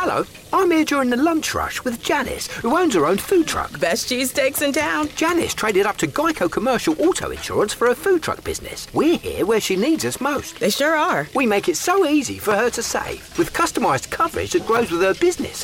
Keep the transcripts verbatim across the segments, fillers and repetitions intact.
Hello, I'm here during the lunch rush with Janice, who owns her own food truck. Best cheesesteaks in town. Janice traded up to Geico Commercial Auto Insurance for her food truck business. We're here where she needs us most. They sure are. We make it so easy for her to save, with customised coverage that grows with her business.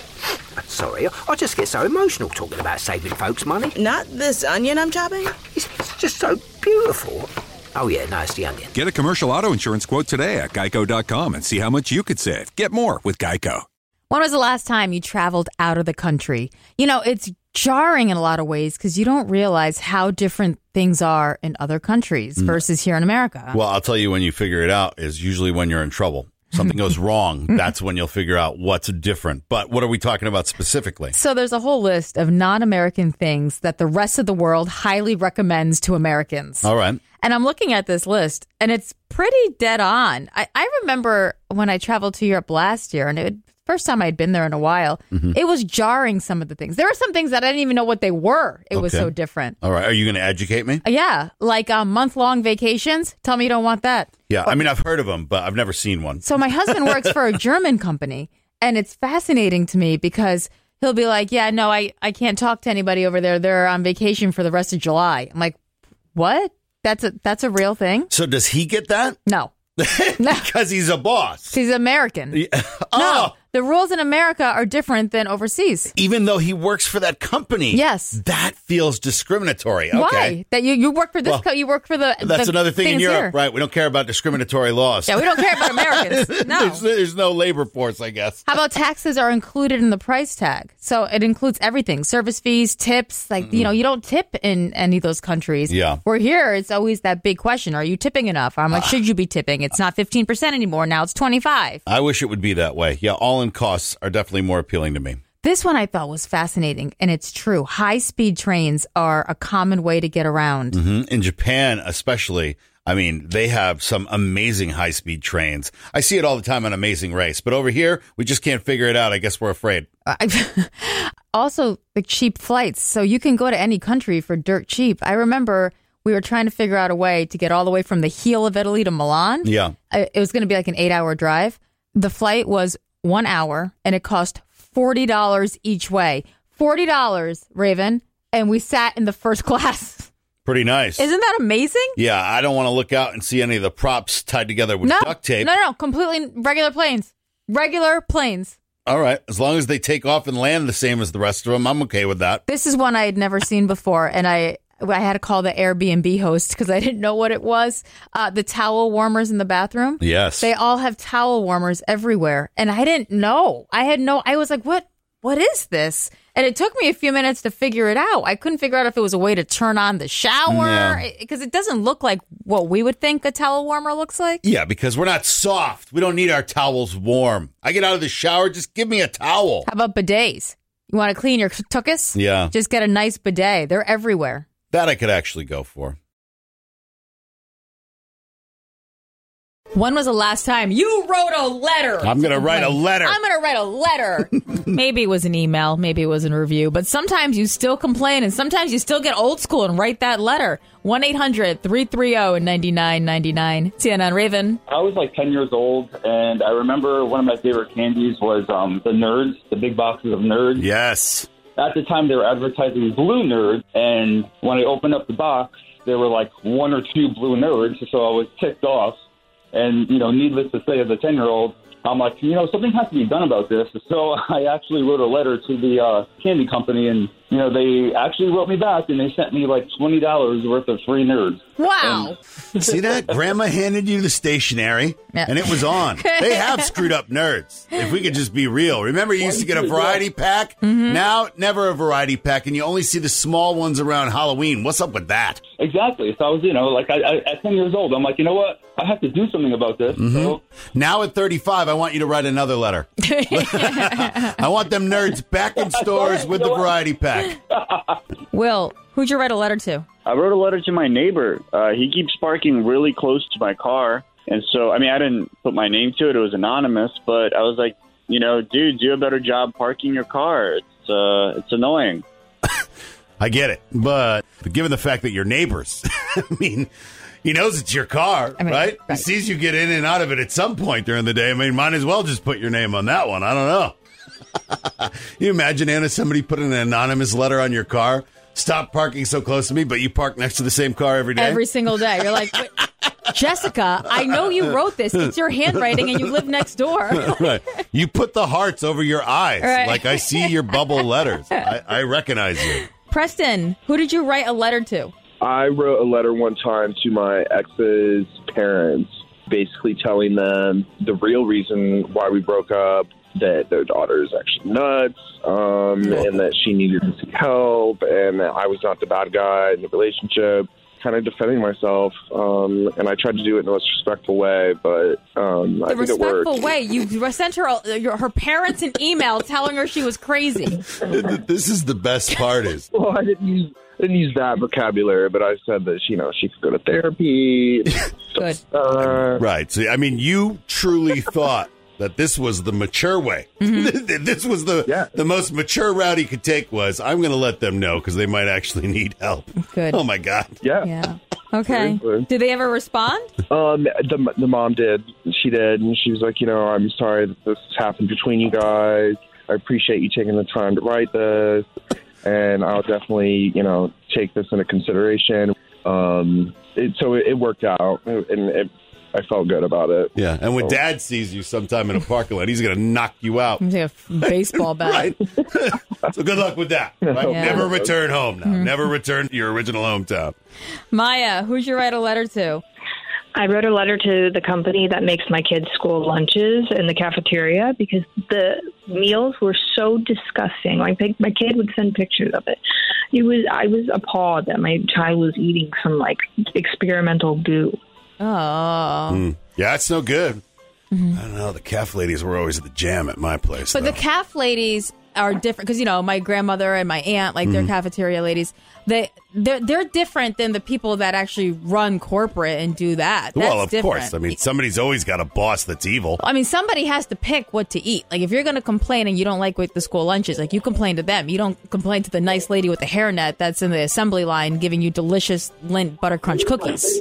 Sorry, I just get so emotional talking about saving folks money. Not this onion I'm chopping? It's just so beautiful. Oh yeah, no, it's the onion. Get a commercial auto insurance quote today at geico dot com and see how much you could save. Get more with Geico. When was the last time you traveled out of the country? You know, it's jarring in a lot of ways because you don't realize how different things are in other countries versus here in America. Well, I'll tell you when you figure it out is usually when you're in trouble. Something goes wrong, that's when you'll figure out what's different. But what are we talking about specifically? So there's a whole list of non-American things that the rest of the world highly recommends to Americans. All right. And I'm looking at this list, and it's pretty dead on. I, I remember when I traveled to Europe last year, and it first time I'd been there in a while, mm-hmm. it was jarring, some of the things. There were some things that I didn't even know what they were. It okay. was so different. All right. Are you going to educate me? Yeah. Like um, month-long vacations. Tell me you don't want that. Yeah. I mean, I've heard of them, but I've never seen one. So my husband works for a German company, and it's fascinating to me because he'll be like, yeah, no, I, I can't talk to anybody over there. They're on vacation for the rest of July. I'm like, what? That's a that's a real thing? So does he get that? No. Because he's a boss. He's American. Yeah. Oh. No, the rules in America are different than overseas. Even though he works for that company. Yes. That feels discriminatory. Okay. Why? That you, you work for this, well, co- you work for the That's the another thing in Europe, here. Right? We don't care about discriminatory laws. Yeah, we don't care about Americans. No. there's, there's no labor force, I guess. How about taxes are included in the price tag? So it includes everything. Service fees, tips. Like, mm-hmm. you know, you don't tip in any of those countries. Yeah. We're here, it's always that big question. Are you tipping enough? How much uh, should you be tipping? It's not fifteen percent anymore. Now it's twenty-five. I wish it would be that way. Yeah, all-in costs are definitely more appealing to me. This one I thought was fascinating, and it's true. High-speed trains are a common way to get around. Mm-hmm. In Japan, especially, I mean, they have some amazing high-speed trains. I see it all the time on Amazing Race, but over here, we just can't figure it out. I guess we're afraid. Also, the cheap flights. So you can go to any country for dirt cheap. I remember we were trying to figure out a way to get all the way from the heel of Italy to Milan. Yeah. It was going to be like an eight-hour drive. The flight was one hour, and it cost forty dollars each way. forty dollars, Raven, and we sat in the first class. Pretty nice. Isn't that amazing? Yeah, I don't want to look out and see any of the props tied together with no, duct tape. No, no, no, completely regular planes. Regular planes. All right. As long as they take off and land the same as the rest of them, I'm okay with that. This is one I had never seen before, and I... I had to call the Airbnb host because I didn't know what it was. Uh, the towel warmers in the bathroom. Yes. They all have towel warmers everywhere. And I didn't know. I had no, I was like, what, what is this? And it took me a few minutes to figure it out. I couldn't figure out if it was a way to turn on the shower because yeah. it doesn't look like what we would think a towel warmer looks like. Yeah, because we're not soft. We don't need our towels warm. I get out of the shower, just give me a towel. How about bidets? You want to clean your tuchus? Yeah. Just get a nice bidet. They're everywhere. That I could actually go for. When was the last time you wrote a letter? I'm going to write a letter. I'm going to write a letter. Maybe it was an email. Maybe it was a review. But sometimes you still complain, and sometimes you still get old school and write that letter. one eight hundred three three zero nine nine nine nine. C N N Raven. I was like ten years old, and I remember one of my favorite candies was um, the Nerds, the big boxes of Nerds. Yes. At the time, they were advertising blue Nerds, and when I opened up the box, there were like one or two blue Nerds, so I was ticked off. And, you know, needless to say, as a ten-year-old, I'm like, you know, something has to be done about this. So I actually wrote a letter to the uh, candy company, and, you know, they actually wrote me back, and they sent me like twenty dollars worth of free Nerds. Wow. And see that? Grandma handed you the stationery, yeah. and it was on. They have screwed up Nerds. If we could just be real. Remember, you used to get a variety pack? Mm-hmm. Now, never a variety pack, and you only see the small ones around Halloween. What's up with that? Exactly. So I was, you know, like I, I, at ten years old, I'm like, you know what? I have to do something about this. Mm-hmm. So. Now at thirty-five, I want you to write another letter. I want them Nerds back in stores with the variety pack. Will, who'd you write a letter to? I wrote a letter to my neighbor. Uh, he keeps parking really close to my car. And so, I mean, I didn't put my name to it. It was anonymous. But I was like, you know, dude, do a better job parking your car. It's uh, it's annoying. I get it. But given the fact that you're neighbors, I mean, he knows it's your car, I mean, right? right? He sees you get in and out of it at some point during the day. I mean, might as well just put your name on that one. I don't know. You imagine, Anna, somebody put an anonymous letter on your car? Stop parking so close to me, but you park next to the same car every day? Every single day. You're like, wait, Jessica, I know you wrote this. It's your handwriting and you live next door. Right. You put the hearts over your eyes. Right. Like I see your bubble letters. I, I recognize you. Preston, who did you write a letter to? I wrote a letter one time to my ex's parents, basically telling them the real reason why we broke up, that their daughter is actually nuts, um, and that she needed to seek help, and that I was not the bad guy in the relationship. Kind of defending myself, um, and I tried to do it in the most respectful way, but um, I The think it worked. respectful way. You sent her a, your, her parents an email telling her she was crazy. This is the best part is. Well, I didn't use didn't use that vocabulary, but I said that, you know, she could go to therapy. Good. Uh, Right. So, I mean, you truly thought that this was the mature way. Mm-hmm. This was the Yeah. the most mature route he could take was, I'm going to let them know because they might actually need help. Good. Oh, my God. yeah. Yeah. Okay. Seriously. Did they ever respond? Um, the, the mom did. She did. And she was like, you know, I'm sorry that this happened between you guys. I appreciate you taking the time to write this. And I'll definitely, you know, take this into consideration. Um, it, so it, it worked out. And it, I felt good about it. Yeah. And when So- Dad sees you sometime in a parking lot, he's going to knock you out. It's like a baseball bat. Right. So good luck with that. Right? Yeah. Never return home now. Never return to your original hometown. Maya, who'd you write a letter to? I wrote a letter to the company that makes my kids' school lunches in the cafeteria because the meals were so disgusting. Like they, my kid would send pictures of it. It was I was appalled that my child was eating some like experimental goo. Oh. Mm. Yeah, it's no good. I don't know. The calf ladies were always at the jam at my place. But though. the calf ladies are different because, you know, my grandmother and my aunt, like they're cafeteria ladies. They, they're, they're different than the people that actually run corporate and do that. That's well, of different. course. I mean, somebody's always got a boss that's evil. I mean, somebody has to pick what to eat. Like, if you're going to complain and you don't like what the school lunch is, like, you complain to them. You don't complain to the nice lady with the hairnet that's in the assembly line giving you delicious Lindt Butter Crunch cookies.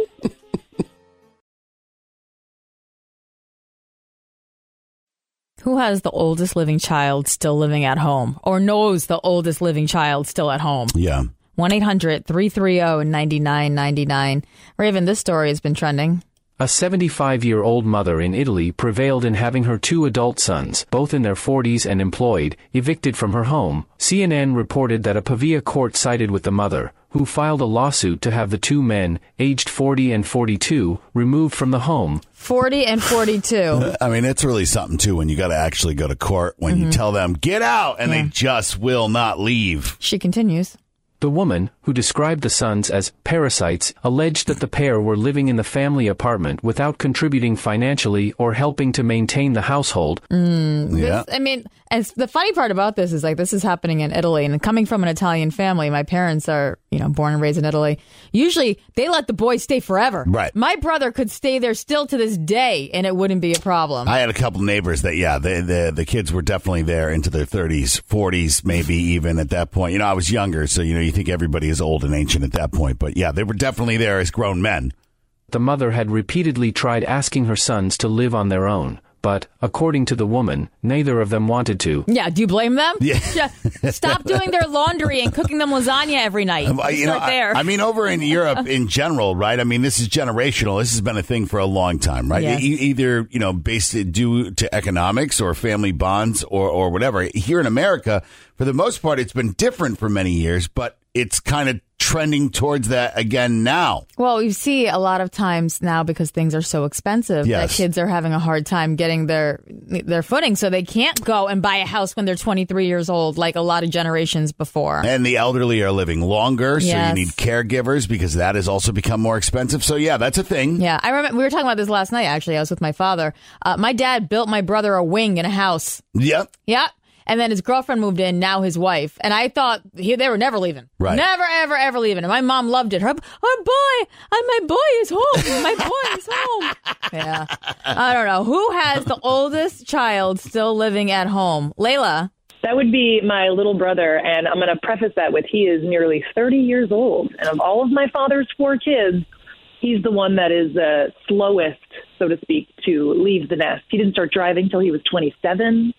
Who has the oldest living child still living at home or knows the oldest living child still at home? Yeah. one eight hundred three three zero nine nine nine nine. Raven, this story has been trending. A seventy-five-year-old mother in Italy prevailed in having her two adult sons, both in their forties and employed, evicted from her home. C N N reported that a Pavia court sided with the mother, who filed a lawsuit to have the two men, aged forty and forty-two, removed from the home. forty and forty-two. I mean, it's really something, too, when you got to actually go to court, when you tell them, get out, and Yeah. they just will not leave. She continues. The woman, who described the sons as parasites, alleged that the pair were living in the family apartment without contributing financially or helping to maintain the household. Mm, Yeah. this, I mean, as the funny part about this is like this is happening in Italy, and coming from an Italian family, my parents are, you know, born and raised in Italy. Usually they let the boys stay forever. Right. My brother could stay there still to this day, and it wouldn't be a problem. I had a couple neighbors that, yeah, the, the the kids were definitely there into their thirties, forties, maybe even at that point. You know, I was younger, so, you know, you think everybody is old and ancient at that point. But, yeah, they were definitely there as grown men. The mother had repeatedly tried asking her sons to live on their own, but, according to the woman, neither of them wanted to. Yeah, do you blame them? Yeah. Stop doing their laundry and cooking them lasagna every night. Um, I- you know, Start there. I, I mean, over in Europe in general, right? I mean, this is generational. This has been a thing for a long time, right? Yes. E- either, you know, based due to economics or family bonds or, or whatever. Here in America, for the most part, it's been different for many years, but it's kind of trending towards that again now. Well, you see a lot of times now because things are so expensive Yes. that kids are having a hard time getting their their footing, so they can't go and buy a house when they're twenty-three years old like a lot of generations before. And the elderly are living longer, so Yes. you need caregivers because that has also become more expensive. So, yeah, that's a thing. Yeah, I remember we were talking about this last night, actually. I was with my father. Uh, my dad built my brother a wing in a house. Yep. Yeah. And then his girlfriend moved in, now his wife. And I thought he, they were never leaving. Right. Never, ever, ever leaving. And my mom loved it. Her, our boy, and my boy is home. My boy is home. Yeah. I don't know. Who has the oldest child still living at home? Layla. That would be my little brother, and I'm going to preface that with he is nearly thirty years old. And of all of my father's four kids, he's the one that is uh, slowest, so to speak, to leave the nest. He didn't start driving till he was twenty-seven.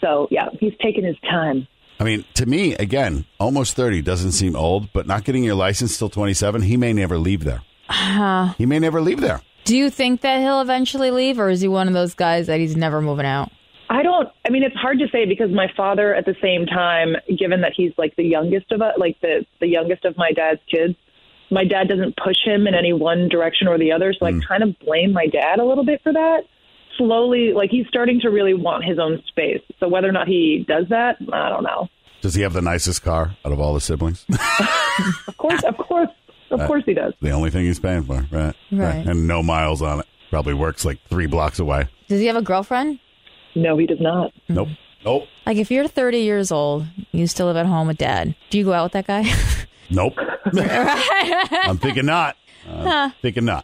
So, yeah, he's taking his time. I mean, to me, again, almost thirty doesn't seem old, but not getting your license till twenty-seven, he may never leave there. Uh, he may never leave there. Do you think that he'll eventually leave, or is he one of those guys that he's never moving out? I don't, I mean, it's hard to say because my father at the same time, given that he's like the youngest of us, like the, the youngest of my dad's kids, my dad doesn't push him in any one direction or the other. So mm. I kind of blame my dad a little bit for that. Slowly, like he's starting to really want his own space. So whether or not he does that, I don't know. Does he have the nicest car out of all the siblings? Of course, of course, of uh, course he does. The only thing he's paying for, right? Right. right? And no miles on it. Probably works like three blocks away. Does he have a girlfriend? No, he does not. Nope. Nope. Like if you're thirty years old, you still live at home with dad. Do you go out with that guy? Nope. I'm thinking not. I'm huh. thinking not.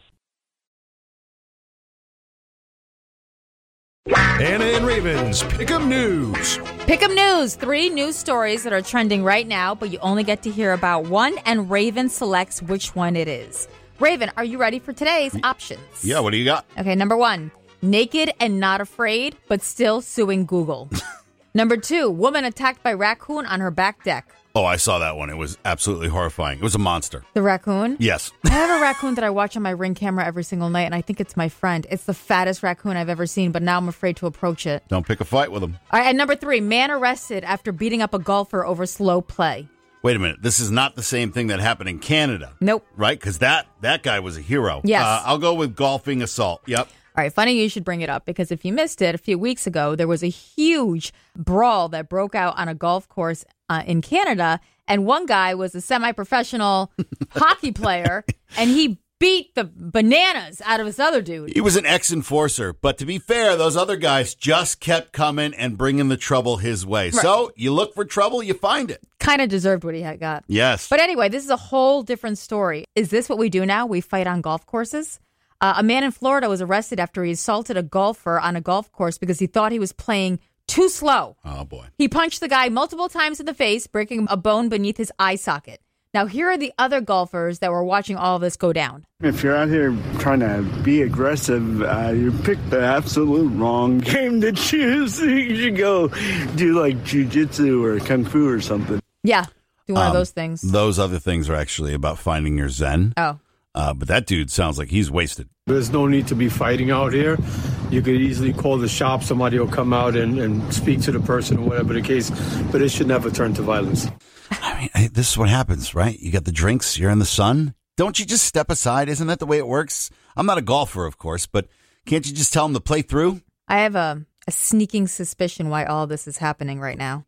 Anna and Raven's Pick'em News. Pick'em News. Three news stories that are trending right now, but you only get to hear about one, and Raven selects which one it is. Raven, are you ready for today's options? Yeah, what do you got? Okay, number one, naked and not afraid, but still suing Google. Number two, woman attacked by raccoon on her back deck. Oh, I saw that one. It was absolutely horrifying. It was a monster. The raccoon? Yes. I have a raccoon that I watch on my Ring camera every single night, and I think it's my friend. It's the fattest raccoon I've ever seen, but now I'm afraid to approach it. Don't pick a fight with him. All right, and number three, man arrested after beating up a golfer over slow play. Wait a minute. This is not the same thing that happened in Canada. Nope. Right? Because that, that guy was a hero. Yes. Uh, I'll go with golfing assault. Yep. All right, funny you should bring it up because if you missed it, a few weeks ago, there was a huge brawl that broke out on a golf course uh, in Canada, and one guy was a semi-professional hockey player, and he beat the bananas out of this other dude. He was an ex-enforcer, but to be fair, those other guys just kept coming and bringing the trouble his way. Right. So you look for trouble, you find it. Kind of deserved what he had got. Yes. But anyway, this is a whole different story. Is this what we do now? We fight on golf courses? Uh, a man in Florida was arrested after he assaulted a golfer on a golf course because he thought he was playing too slow. Oh, boy. He punched the guy multiple times in the face, breaking a bone beneath his eye socket. Now, here are the other golfers that were watching all of this go down. If you're out here trying to be aggressive, uh, you picked the absolute wrong game to choose. You should go do like jiu-jitsu or kung fu or something. Yeah, do one um, of those things. Those other things are actually about finding your zen. Oh. Uh, but that dude sounds like he's wasted. There's no need to be fighting out here. You could easily call the shop. Somebody will come out and, and speak to the person or whatever the case. But it should never turn to violence. I mean, I, this is what happens, right? You got the drinks. You're in the sun. Don't you just step aside? Isn't that the way it works? I'm not a golfer, of course, but can't you just tell them to play through? I have a, a sneaking suspicion why all this is happening right now.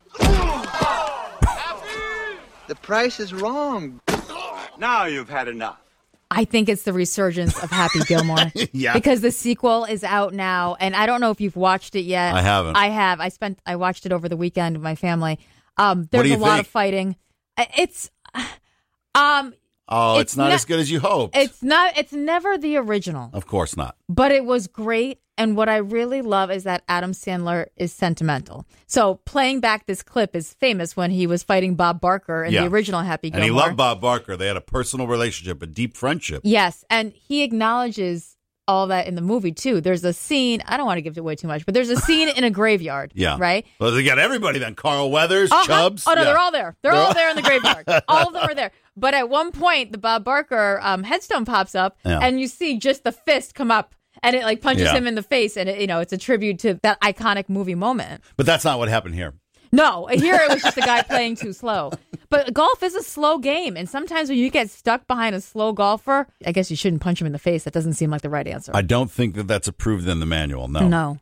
The price is wrong. Now you've had enough. I think it's the resurgence of Happy Gilmore. Yeah. Because the sequel is out now, and I don't know if you've watched it yet. I haven't. I have. I spent. I watched it over the weekend with my family. Um, there's What do you a lot think? of fighting. It's, um, Oh, it's, it's not ne- as good as you hoped. it's not. It's never the original, Of course not. but it was great. And what I really love is that Adam Sandler is sentimental. So playing back this clip is famous when he was fighting Bob Barker in Yeah. the original Happy Gilmore. And he loved Bob Barker. They had a personal relationship, a deep friendship. Yes, and he acknowledges all that in the movie, too. There's a scene, I don't want to give it away too much, but there's a scene in a graveyard, Yeah. right? Well, they got everybody then. Carl Weathers, Uh-huh. Chubbs. Oh, no, Yeah. they're all there. They're, They're all, all- there in the graveyard. All of them are there. But at one point, the Bob Barker um, headstone pops up, Yeah. and you see just the fist come up, and it like punches Yeah. him in the face, and it, you know, it's a tribute to that iconic movie moment. But that's not what happened here. No, here it was just a guy playing too slow. But golf is a slow game, and sometimes when you get stuck behind a slow golfer, I guess you shouldn't punch him in the face. That doesn't seem like the right answer. I don't think that that's approved in the manual. No. No.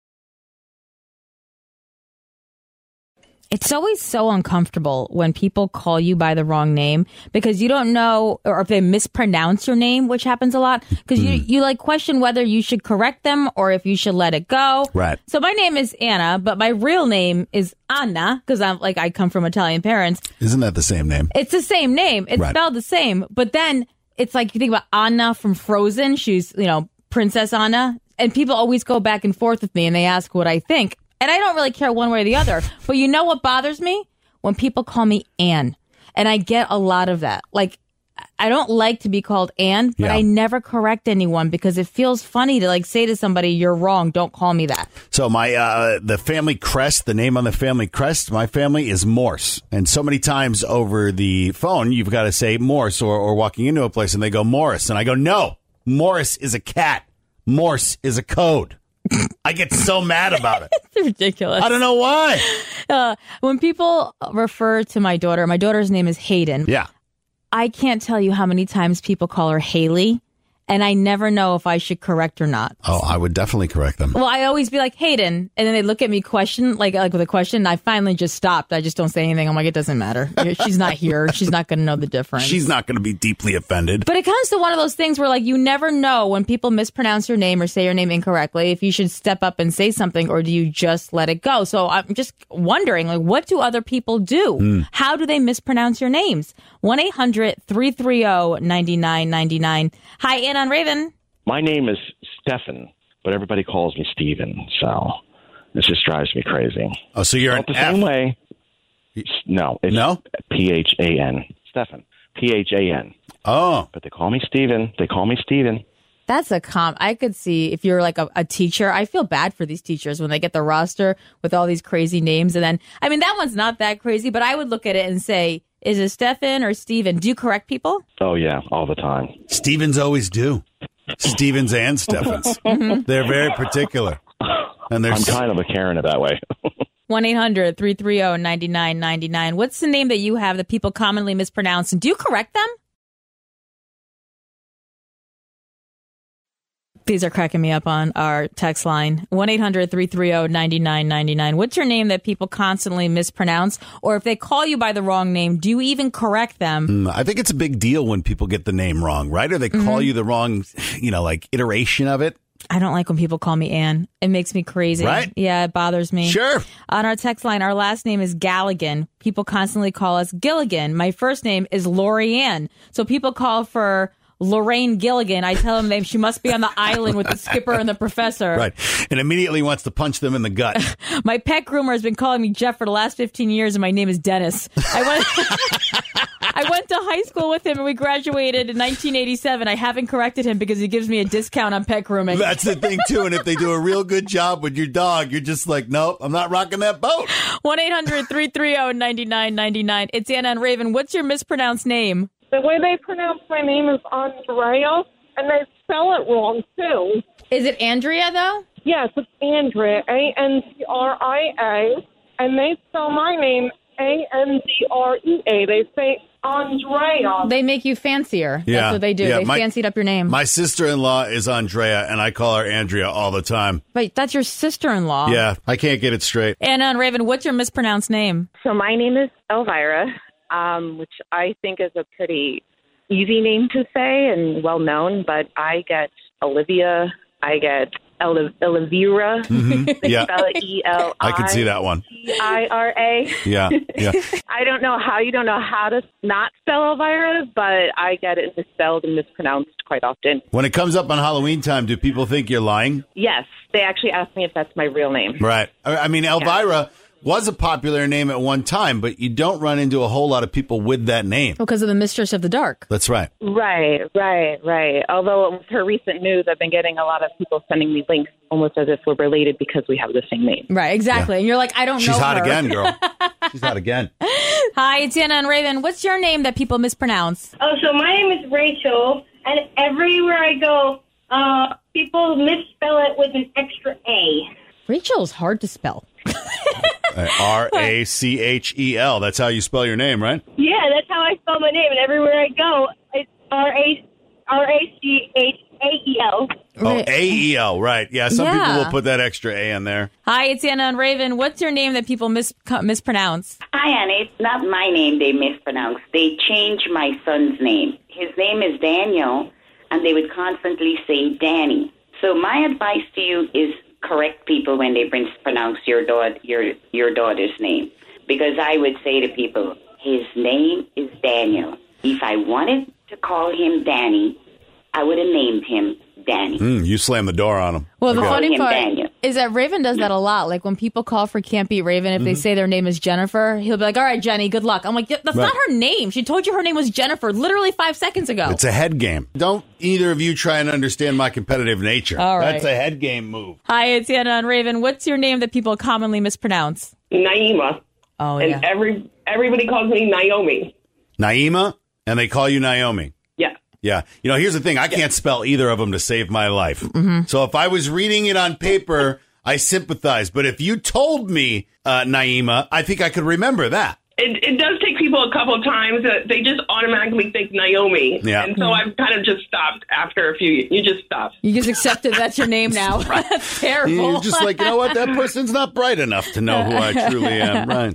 It's always so uncomfortable when people call you by the wrong name because you don't know, or if they mispronounce your name, which happens a lot, because you, you like question whether you should correct them or if you should let it go. Right. So my name is Anna, but my real name is Anna because I'm like, I come from Italian parents. Isn't that the same name? It's the same name. It's Right. spelled the same. But then it's like you think about Anna from Frozen. She's, you know, Princess Anna. And people always go back and forth with me and they ask what I think. And I don't really care one way or the other. But you know what bothers me? When people call me Ann. And I get a lot of that. Like, I don't like to be called Ann, but Yeah. I never correct anyone because it feels funny to like say to somebody, "You're wrong. Don't call me that." So my uh, the family crest, the name on the family crest, my family is Morse. And so many times over the phone, you've got to say Morse or, or walking into a place and they go Morris. And I go, no, Morris is a cat. Morse is a code. I get so mad about it. It's ridiculous. I don't know why. Uh, when people refer to my daughter, my daughter's name is Hayden. Yeah. I can't tell you how many times people call her Haley, and I never know if I should correct or not. Oh, I would definitely correct them. Well, I always be like, Hayden, and then they look at me question, like like with a question, and I finally just stopped. I just don't say anything. I'm like, it doesn't matter. She's not here. She's not going to know the difference. She's not going to be deeply offended. But it comes to one of those things where, like, you never know when people mispronounce your name or say your name incorrectly if you should step up and say something, or do you just let it go? So I'm just wondering, like, what do other people do? Mm. How do they mispronounce your names? one eight hundred three three zero nine nine nine nine. Hi, Ann on Raven. My name is Stefan, but everybody calls me Steven, so this just drives me crazy. Oh, so you're Not an the F. same way. No. It's No? P H A N. Stefan. P H A N. Oh. But they call me Steven. They call me Steven. That's a com. I could see if you're like a, a teacher. I feel bad for these teachers when they get the roster with all these crazy names. And then, I mean, that one's not that crazy, but I would look at it and say, is it Stefan or Steven? Do you correct people? Oh, yeah, all the time. Stevens always do. Stevens and Steffens. Mhm. They're very particular. And they're I'm kind of a Karen that way. one eight hundred three three zero nine nine nine nine. What's the name that you have that people commonly mispronounce? And do you correct them? These are cracking me up on our text line. one eight hundred three three zero nine nine nine nine. What's your name that people constantly mispronounce? Or if they call you by the wrong name, do you even correct them? Mm, I think it's a big deal when people get the name wrong, right? Or they call Mhm. you the wrong, you know, like iteration of it. I don't like when people call me Ann. It makes me crazy. Right? Yeah, it bothers me. Sure. On our text line, our last name is Galligan. People constantly call us Gilligan. My first name is Lori Ann. So people call for Lorraine Gilligan. I tell them they, she must be on the island with the skipper and the professor. Right. And immediately wants to punch them in the gut. My pet groomer has been calling me Jeff for the last fifteen years, and my name is Dennis. I went, I went to high school with him, and we graduated in nineteen eighty-seven. I haven't corrected him because he gives me a discount on pet grooming. That's the thing, too. And if they do a real good job with your dog, you're just like, nope, I'm not rocking that boat. one eight hundred three three zero nine nine nine nine. It's Anna and Raven. What's your mispronounced name? The way they pronounce my name is Andrea, and they spell it wrong, too. Is it Andrea, though? Yes, it's Andrea, A N D R I A, and they spell my name A N D R E A. They say Andrea. They make you fancier. Yeah, That's what they do. yeah, they my- fancied up your name. My sister-in-law is Andrea, and I call her Andrea all the time. But that's your sister-in-law. Yeah, I can't get it straight. Anna and Raven, what's your mispronounced name? So my name is Elvira, um, which I think is a pretty easy name to say and well known, but I get Olivia, I get El- Elvira. Mhm, They yeah. spell it E L I I could see that one. I R A. Yeah, yeah. I don't know how you don't know how to not spell Elvira, but I get it misspelled and mispronounced quite often. When it comes up on Halloween time, do people think you're lying? Yes, they actually ask me if that's my real name. Right. I I mean, Elvira was a popular name at one time, but you don't run into a whole lot of people with that name. Because of the Mistress of the Dark. That's right. Right, right, right. Although with her recent news, I've been getting a lot of people sending me links almost as if we're related because we have the same name. Right, exactly. And you're like, I don't She's know hot her. again, girl. She's hot again. Hi, it's Anna and Raven. What's your name that people mispronounce? Oh, so my name is Rachel, and everywhere I go, uh, people misspell it with an extra A. Rachel is hard to spell. R A C H E L. That's how you spell your name, right? Yeah, that's how I spell my name, and everywhere I go, it's R A R A C H A E L. Oh, A E L, right. Yeah, some people Yeah. will put that extra A in there. Hi, it's Anna and Raven. What's your name that people mis- mispronounce? Hi, Anna. It's not my name they mispronounce. They changed my son's name. His name is Daniel, and they would constantly say Danny. So my advice to you is correct people when they mispronounce your daughter, your your daughter's name, because I would say to people, his name is Daniel. If I wanted to call him Danny, I would have named him Danny. Mm, you slam the door on him. Well, the Okay. funny him part Daniel. is that Raven does that a lot. Like when people call for Can't Beat Raven, if they Mm-hmm. say their name is Jennifer, he'll be like, all right, Jenny, good luck. I'm like, that's Right. not her name. She told you her name was Jennifer literally five seconds ago. It's a head game. Don't either of you try and understand my competitive nature. All right. That's a head game move. Hi, it's Anna and Raven. What's your name that people commonly mispronounce? Naima. Oh, and yeah. every everybody calls me Naomi. Naima, and they call you Naomi. Yeah. Yeah. You know, here's the thing. I can't spell either of them to save my life. Mm-hmm. So if I was reading it on paper, I sympathize. But if you told me uh, Naima, I think I could remember that. It, it does take people a couple of times that they just automatically think Naomi. Yeah. And so I've kind of just stopped after a few. You just stop. You just accepted that's your name now. That's terrible. You're just like, you know what? That person's not bright enough to know who I truly am. Right.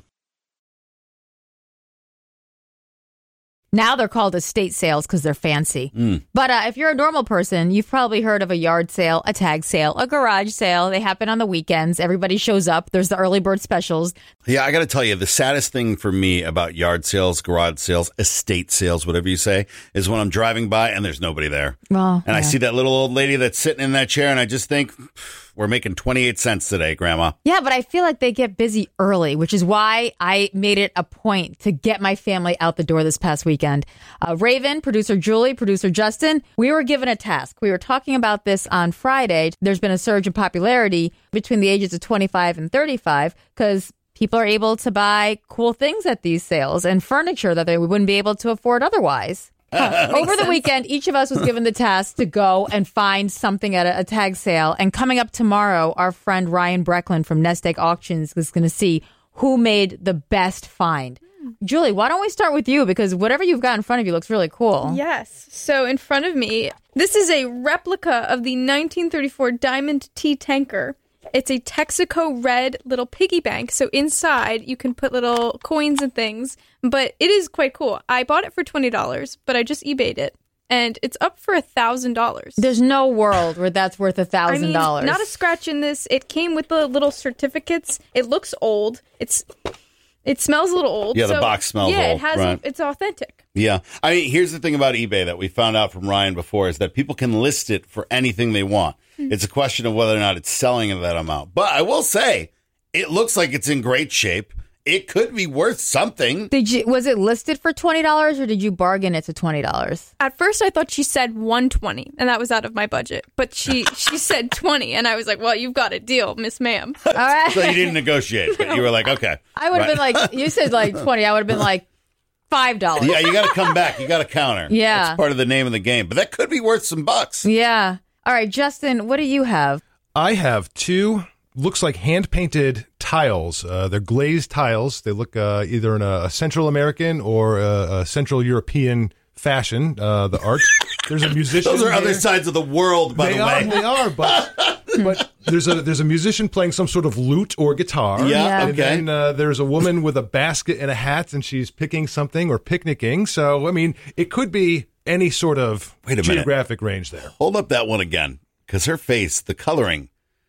Now they're called estate sales because they're fancy. Mm. But uh, if you're a normal person, you've probably heard of a yard sale, a tag sale, a garage sale. They happen on the weekends. Everybody shows up. There's the early bird specials. Yeah, I got to tell you, the saddest thing for me about yard sales, garage sales, estate sales, whatever you say, is when I'm driving by and there's nobody there. Well, and I yeah. see that little old lady that's sitting in that chair, and I just think, we're making twenty-eight cents today, Grandma. Yeah, but I feel like they get busy early, which is why I made it a point to get my family out the door this past weekend. Uh, Raven, producer Julie, producer Justin, we were given a task. We were talking about this on Friday. There's been a surge in popularity between the ages of twenty-five and thirty-five because people are able to buy cool things at these sales and furniture that they wouldn't be able to afford otherwise. Huh. Over the weekend, each of us was given the task to go and find something at a, a tag sale. And coming up tomorrow, our friend Ryan Brecklin from Nest Egg Auctions is going to see who made the best find. Julie, why don't we start with you? Because whatever you've got in front of you looks really cool. Yes. So in front of me, this is a replica of the nineteen thirty-four Diamond Tea Tanker. It's a Texaco red little piggy bank. So inside you can put little coins and things, but it is quite cool. I bought it for twenty dollars, but I just eBayed it and it's up for one thousand dollars. There's no world where that's worth one I thousand dollars. mean, not a scratch in this. It came with the little certificates. It looks old. It's It smells a little old. Yeah, the so, box smells yeah, old, it has. right. It's authentic. Yeah. I mean, here's the thing about eBay that we found out from Ryan before is that people can list it for anything they want. It's a question of whether or not it's selling at that amount. But I will say, it looks like it's in great shape. It could be worth something. Did you? Was it listed for twenty dollars or did you bargain it to twenty dollars? At first, I thought she said one twenty, and that was out of my budget. But she she said twenty, and I was like, "Well, you've got a deal, Miss Ma'am." All right. So you didn't negotiate, but you were like, okay. I would have Right. been like, you said like twenty. I would have been like five dollars. Yeah, you got to come back. You got to counter. Yeah. That's part of the name of the game. But that could be worth some bucks. Yeah. All right, Justin, what do you have? I have two, looks like hand-painted tiles. Uh, they're glazed tiles. They look uh, either in a, a Central American or a, a Central European fashion, uh, the art. There's a musician. Those are there. other sides of the world, by they the are, way. They are, but but there's a there's a musician playing some sort of lute or guitar. Yeah, Yeah. And okay. then uh, there's a woman with a basket and a hat, and she's picking something or picnicking. So I mean, it could be any sort of Wait a minute. geographic range there. Hold up that one again, because her face, the coloring.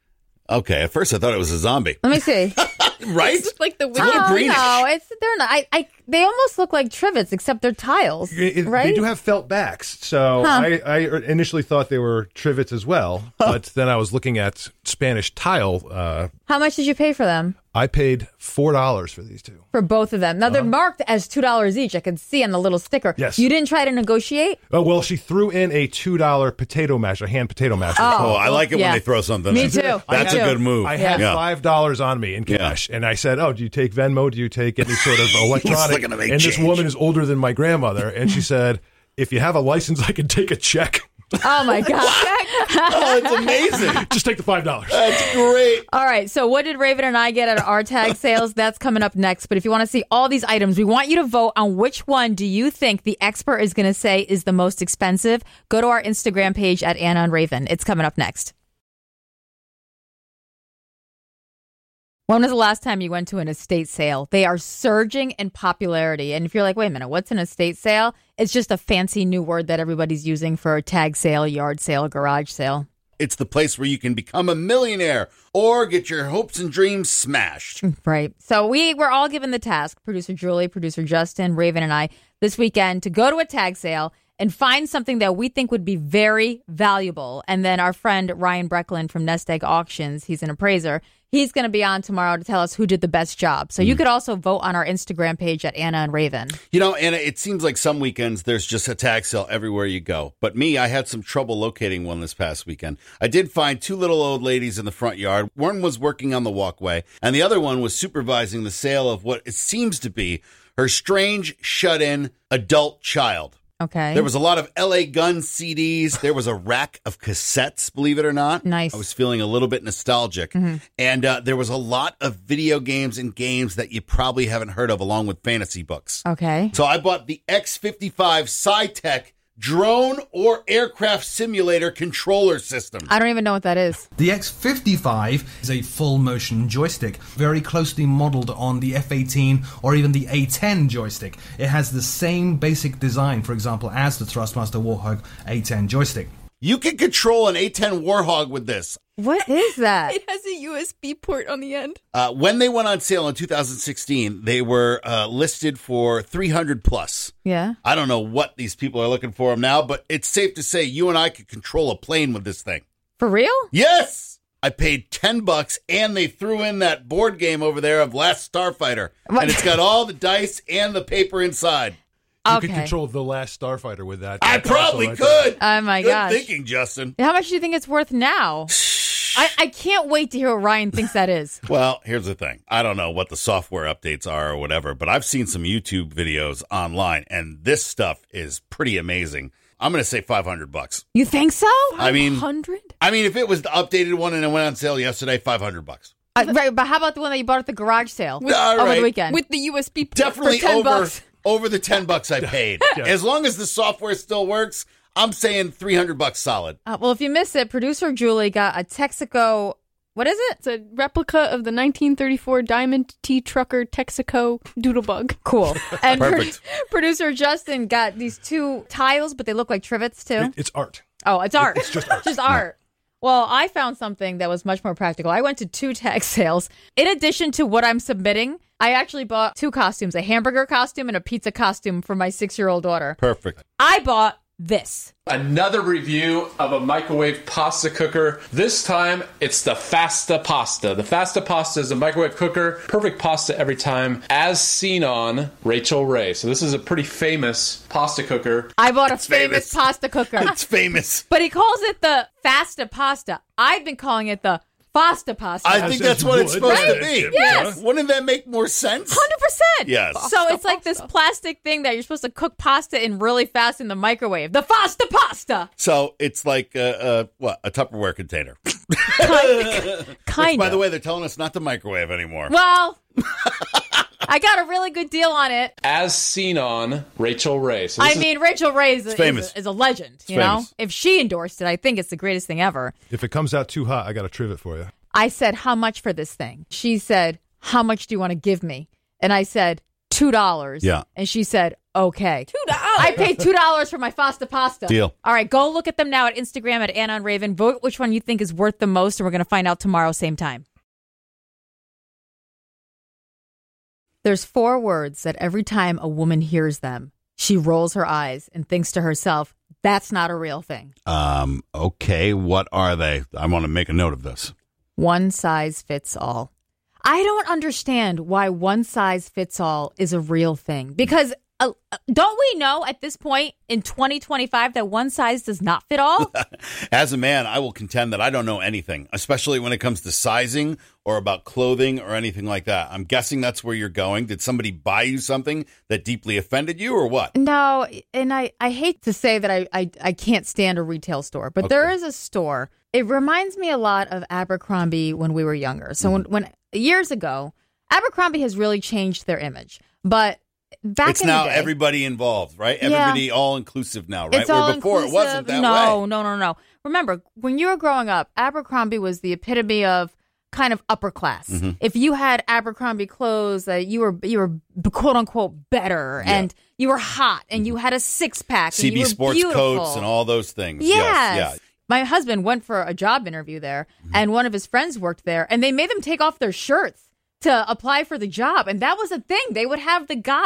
Okay, at first I thought it was a zombie. Let me see. Right? It's like the a little oh, greenish. no, it's they're not. I, I they almost look like trivets, except they're tiles, It- it- right? They do have felt backs, so Huh. I, I initially thought they were trivets as well. But then I was looking at Spanish tile. Uh, How much did you pay for them? I paid four dollars for these two. For both of them. Now they're Uh-huh. marked as two dollars each. I could see on the little sticker. Yes. You didn't try to negotiate. Oh well, she threw in a two dollar potato masher, hand potato masher. Oh, Oh, I like it yeah. when they throw something Me in. too. That's Me a too. good move. I had Yeah. five dollars on me in cash, and I said, "Oh, do you take Venmo? Do you take any sort of electronic?" looking to make and this change. woman is older than my grandmother, and she said, "If you have a license, I can take a check." Oh my god. Oh, it's amazing. Just take the five dollars. That's great. All right, so what did Raven and I get at our tag sales? That's coming up next. But if you want to see all these items, we want you to vote on which one do you think the expert is going to say is the most expensive. Go to our Instagram page at Anna and Raven. It's coming up next. When was the last time you went to an estate sale? They are surging in popularity. And if you're like, wait a minute, what's an estate sale? It's just a fancy new word that everybody's using for a tag sale, yard sale, garage sale. It's the place where you can become a millionaire or get your hopes and dreams smashed. Right. So we were all given the task, producer Julie, producer Justin, Raven, and I, this weekend to go to a tag sale and find something that we think would be very valuable. And then our friend Ryan Brecklin from Nest Egg Auctions, he's an appraiser, he's going to be on tomorrow to tell us who did the best job. So mm. you could also vote on our Instagram page at Anna and Raven. You know, Anna, it seems like some weekends there's just a tag sale everywhere you go. But me, I had some trouble locating one this past weekend. I did find two little old ladies in the front yard. One was working on the walkway, and the other one was supervising the sale of what it seems to be her strange, shut-in adult child. Okay. There was a lot of L A Gun C Ds. There was a rack of cassettes, believe it or not. Nice. I was feeling a little bit nostalgic. Mm-hmm. And uh, there was a lot of video games and games that you probably haven't heard of, along with fantasy books. Okay. So I bought the X fifty-five SciTech drone or aircraft simulator controller system. I don't even know what that is. The X fifty-five is a full motion joystick, very closely modeled on the F eighteen or even the A ten joystick. It has the same basic design, for example, as the Thrustmaster Warhog A ten joystick. You can control an A ten Warhog with this. What is that? It has a U S B port on the end. Uh, when they went on sale in two thousand sixteen, they were uh, listed for three hundred plus. Yeah. I don't know what these people are looking for them now, but it's safe to say you and I could control a plane with this thing. For real? Yes. I paid ten bucks, and they threw in that board game over there of Last Starfighter. What? And it's got all the dice and the paper inside. You okay. could control the Last Starfighter with that. I That's probably right could. Oh, my Good gosh. thinking, Justin. How much do you think it's worth now? I, I can't wait to hear what Ryan thinks that is. Well, here's the thing. I don't know what the software updates are or whatever, but I've seen some YouTube videos online, and this stuff is pretty amazing. I'm going to say five hundred bucks. You think so? I mean, five hundred? I mean, if it was the updated one and it went on sale yesterday, five hundred bucks. Uh, right, but how about the one that you bought at the garage sale With, All over right. the weekend? With the U S B port Definitely for ten over, bucks. over the ten bucks I paid. Yeah. As long as the software still works, I'm saying three hundred bucks solid. Uh, well, if you missed it, producer Julie got a Texaco. What is it? It's a replica of the nineteen thirty-four Diamond T Trucker Texaco Doodlebug. Cool. And Perfect. Pro- producer Justin got these two tiles, but they look like trivets too. It, it's art. Oh, it's art. It's just art. just art. Well, I found something that was much more practical. I went to two tag sales. In addition to what I'm submitting, I actually bought two costumes, a hamburger costume and a pizza costume for my six-year-old daughter. Perfect. I bought this. Another review of a microwave pasta cooker. This time, it's the Fasta Pasta. The Fasta Pasta is a microwave cooker. Perfect pasta every time, as seen on Rachel Ray. So this is a pretty famous pasta cooker. I bought a It's famous, famous. pasta cooker. It's famous. But he calls it the Fasta Pasta. I've been calling it the Fasta Pasta. I think that's what it's supposed Right? to be. Yes. Wouldn't that make more sense? one hundred percent. Yes. So it's like this plastic thing that you're supposed to cook pasta in really fast in the microwave. The Fasta Pasta. So it's like, uh, uh, what, a Tupperware container. Kind, kind By of. the way, they're telling us not to microwave anymore. Well, I got a really good deal on it. As seen on Rachel Ray. So this I is- mean, Rachel Ray is, a, famous. is, a, is a legend, you It's know? famous. If she endorsed it, I think it's the greatest thing ever. If it comes out too hot, I got a trivet for you. I said, how much for this thing? She said, how much do you want to give me? And I said, two dollars. Yeah. And she said, okay. Two dollars. I paid two dollars for my Fasta Pasta. Deal. All right, go look at them now at Instagram at Anna and Raven. Vote which one you think is worth the most, and we're going to find out tomorrow, same time. There's four words that every time a woman hears them, she rolls her eyes and thinks to herself, that's not a real thing. Um, okay, what are they? I want to make a note of this. One size fits all. I don't understand why one size fits all is a real thing. Because uh, don't we know at this point in twenty twenty-five that one size does not fit all? As a man, I will contend that I don't know anything, especially when it comes to sizing or about clothing or anything like that. I'm guessing that's where you're going. Did somebody buy you something that deeply offended you or what? No, and I, I hate to say that I, I, I can't stand a retail store, but there is a store. It reminds me a lot of Abercrombie when we were younger. So when, when years ago, Abercrombie has really changed their image. But back it's in now the day, everybody involved, right? Yeah. Everybody all inclusive now, right? It's all Where before inclusive. it wasn't that no, way. No, no, no. Remember, when you were growing up, Abercrombie was the epitome of kind of upper class. Mm-hmm. If you had Abercrombie clothes, uh, you were you were quote unquote better, Yeah. and you were hot, and you had a six pack, C B and you were sports beautiful. coats and all those things. Yes. Yes. Yeah. My husband went for a job interview there, Mm-hmm. and one of his friends worked there, and they made them take off their shirts to apply for the job. And that was a thing. They would have the guys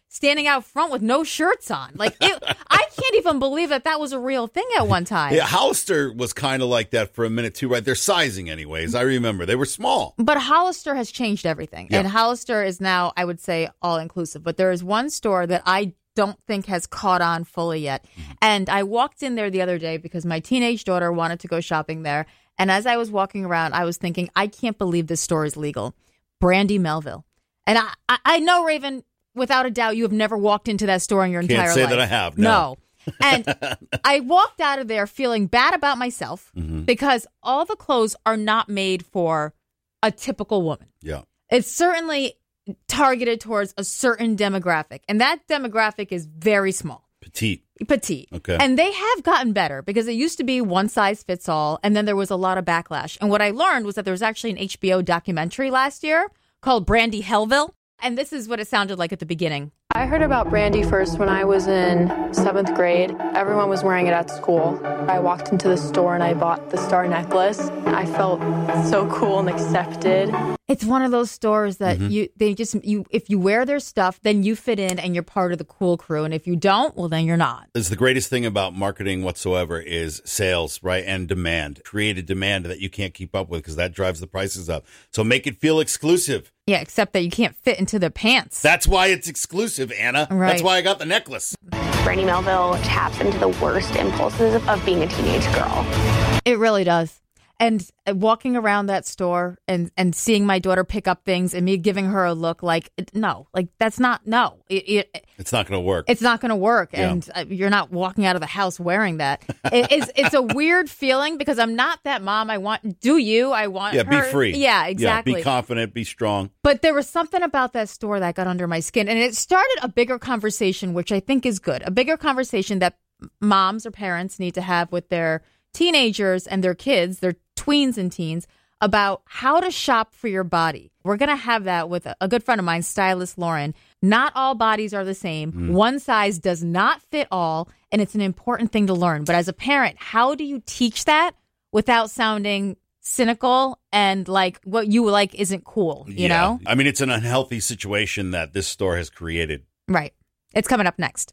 standing out front with no shirts on. Like, it, I can't even believe that that was a real thing at one time. Yeah, Hollister was kind of like that for a minute, too, right? Their sizing, anyways. I remember. They were small. But Hollister has changed everything. Yeah. And Hollister is now, I would say, all-inclusive. But there is one store that I don't think has caught on fully yet. And I walked in there the other day because my teenage daughter wanted to go shopping there. And as I was walking around, I was thinking, I can't believe this store is legal. Brandy Melville. And I, I, I know, Raven, without a doubt, you have never walked into that store in your entire life. Can't say that I have, no. No. And I walked out of there feeling bad about myself mm-hmm. because all the clothes are not made for a typical woman. Yeah. It's certainly targeted towards a certain demographic. And that demographic is very small. Petite. Petite. Okay. And they have gotten better because it used to be one size fits all. And then there was a lot of backlash. And what I learned was that there was actually an H B O documentary last year called Brandy Hellville. And this is what it sounded like at the beginning. I heard about Brandy first when I was in seventh grade. Everyone was wearing it at school. I walked into the store and I bought the star necklace. I felt so cool and accepted. It's one of those stores that Mm-hmm. you they just you if you wear their stuff, then you fit in and you're part of the cool crew. And if you don't, well, then you're not. It's the greatest thing about marketing whatsoever is sales, right? And demand. Create a demand that you can't keep up with because that drives the prices up. So make it feel exclusive. Yeah, except that you can't fit into their pants. That's why it's exclusive, Anna. Right. That's why I got the necklace. Brandy Melville taps into the worst impulses of being a teenage girl. It really does. And walking around that store and, and seeing my daughter pick up things and me giving her a look like, no, like that's not, no. It, it, It's not going to work. It's not going to work. Yeah. And uh, you're not walking out of the house wearing that. It, it's, it's a weird feeling because I'm not that mom. I want, do you? I want Yeah, her. be free. Yeah, exactly. Yeah, be confident, be strong. But there was something about that store that got under my skin. And it started a bigger conversation, which I think is good. A bigger conversation that moms or parents need to have with their teenagers and their kids, their tweens and teens, about how to shop for your body. We're going to have that with a, a good friend of mine, stylist Lauren. Not all bodies are the same. Mm. One size does not fit all, and it's an important thing to learn. But as a parent, how do you teach that without sounding cynical and like what you like isn't cool, you yeah. know? I mean, it's an unhealthy situation that this store has created. Right. It's coming up next.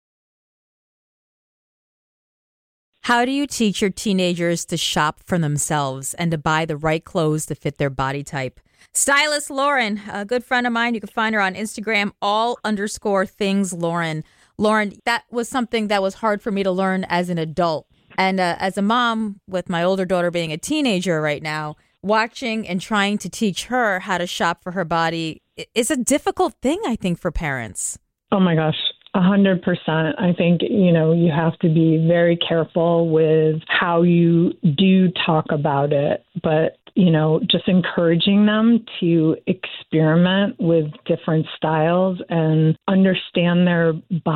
How do you teach your teenagers to shop for themselves and to buy the right clothes to fit their body type? Stylist Lauren, a good friend of mine. You can find her on Instagram, all underscore things Lauren. Lauren, that was something that was hard for me to learn as an adult. And uh, as a mom with my older daughter being a teenager right now, watching and trying to teach her how to shop for her body is a difficult thing, I think, for parents. Oh, my gosh. A hundred percent. I think, you know, you have to be very careful with how you do talk about it, but, you know, just encouraging them to experiment with different styles and understand their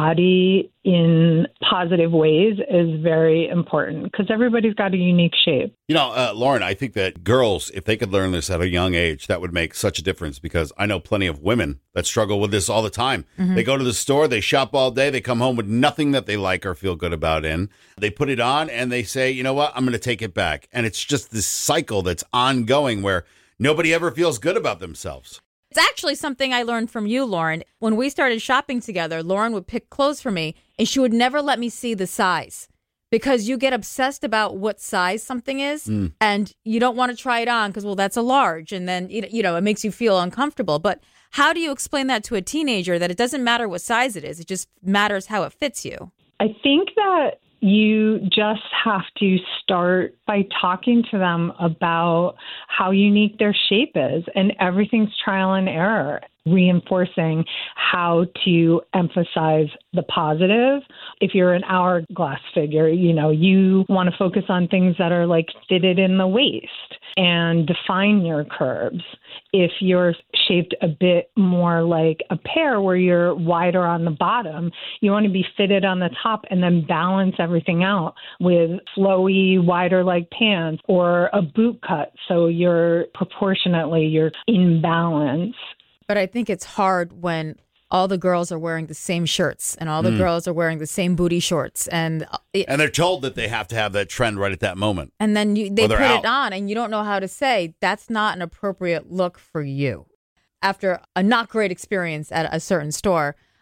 body in positive ways is very important because everybody's got a unique shape. You know, uh, Lauren, I think that girls, if they could learn this at a young age, that would make such a difference because I know plenty of women that struggle with this all the time. Mm-hmm. They go to the store, they shop all day, they come home with nothing that they like or feel good about in. They put it on and they say, you know what, I'm going to take it back. And it's just this cycle that's ongoing where nobody ever feels good about themselves. It's actually something I learned from you, Lauren. When we started shopping together, Lauren would pick clothes for me and she would never let me see the size because you get obsessed about what size something is mm. and you don't want to try it on because, well, that's a large. And then, you know, it makes you feel uncomfortable. But how do you explain that to a teenager that it doesn't matter what size it is? It just matters how it fits you. I think that you just have to start by talking to them about how unique their shape is, and everything's trial and error, reinforcing how to emphasize the positive. If you're an hourglass figure, you know, you want to focus on things that are like fitted in the waist and define your curves. If you're shaped a bit more like a pear where you're wider on the bottom, you want to be fitted on the top and then balance everything out with flowy, wider like pants or a boot cut. So you're proportionately, you're in balance. But I think it's hard when all the girls are wearing the same shirts and all the mm. girls are wearing the same booty shorts. And it, and they're told that they have to have that trend right at that moment. And then you, they put out. it on and you don't know how to say, that's not an appropriate look for you. After a not great experience at a certain store,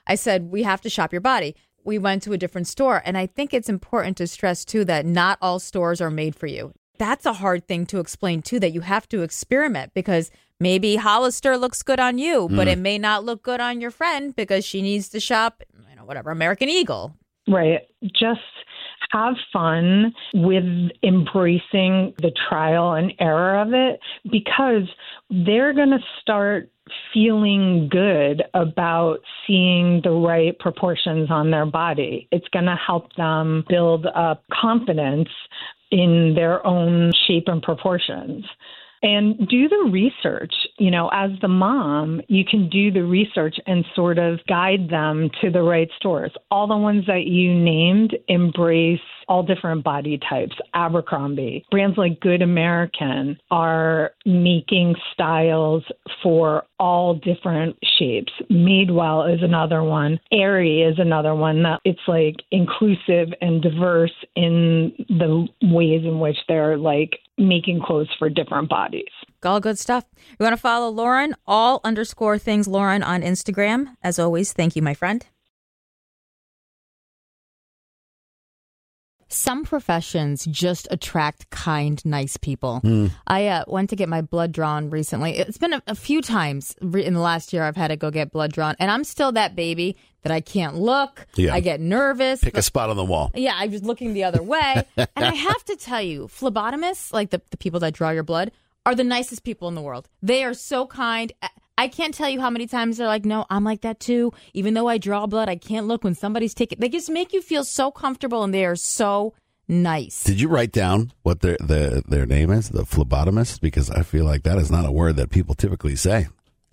I said, we have to shop your body. We went to a different store. And I think it's important to stress, too, that not all stores are made for you. That's a hard thing to explain, too, that you have to experiment because maybe Hollister looks good on you, but Mm. it may not look good on your friend because she needs to shop, you know, whatever, American Eagle. Right. Just have fun with embracing the trial and error of it because they're going to start feeling good about seeing the right proportions on their body. It's going to help them build up confidence in their own shape and proportions. And do the research. You know, as the mom, you can do the research and sort of guide them to the right stores. All the ones that you named embrace all different body types. Abercrombie, brands like Good American are making styles for all different shapes. Madewell is another one. Aerie is another one. That it's like inclusive and diverse in the ways in which they're like making clothes for different bodies. All good stuff. You want to follow Lauren, all underscore things Lauren on Instagram. As always, thank you, my friend. Some professions just attract kind, nice people. Mm. I uh, went to get my blood drawn recently. It's been a, a few times re- in the last year I've had to go get blood drawn, and I'm still that baby that I can't look. Yeah. I get nervous. Pick a spot on the wall. Yeah, I was looking the other way. And I have to tell you, phlebotomists, like the, the people that draw your blood, are the nicest people in the world. They are so kind. I can't tell you how many times they're like, no, I'm like that too. Even though I draw blood, I can't look when somebody's taking. They just make you feel so comfortable, and they are so nice. Did you write down what their their, their name is, the phlebotomist? Because I feel like that is not a word that people typically say.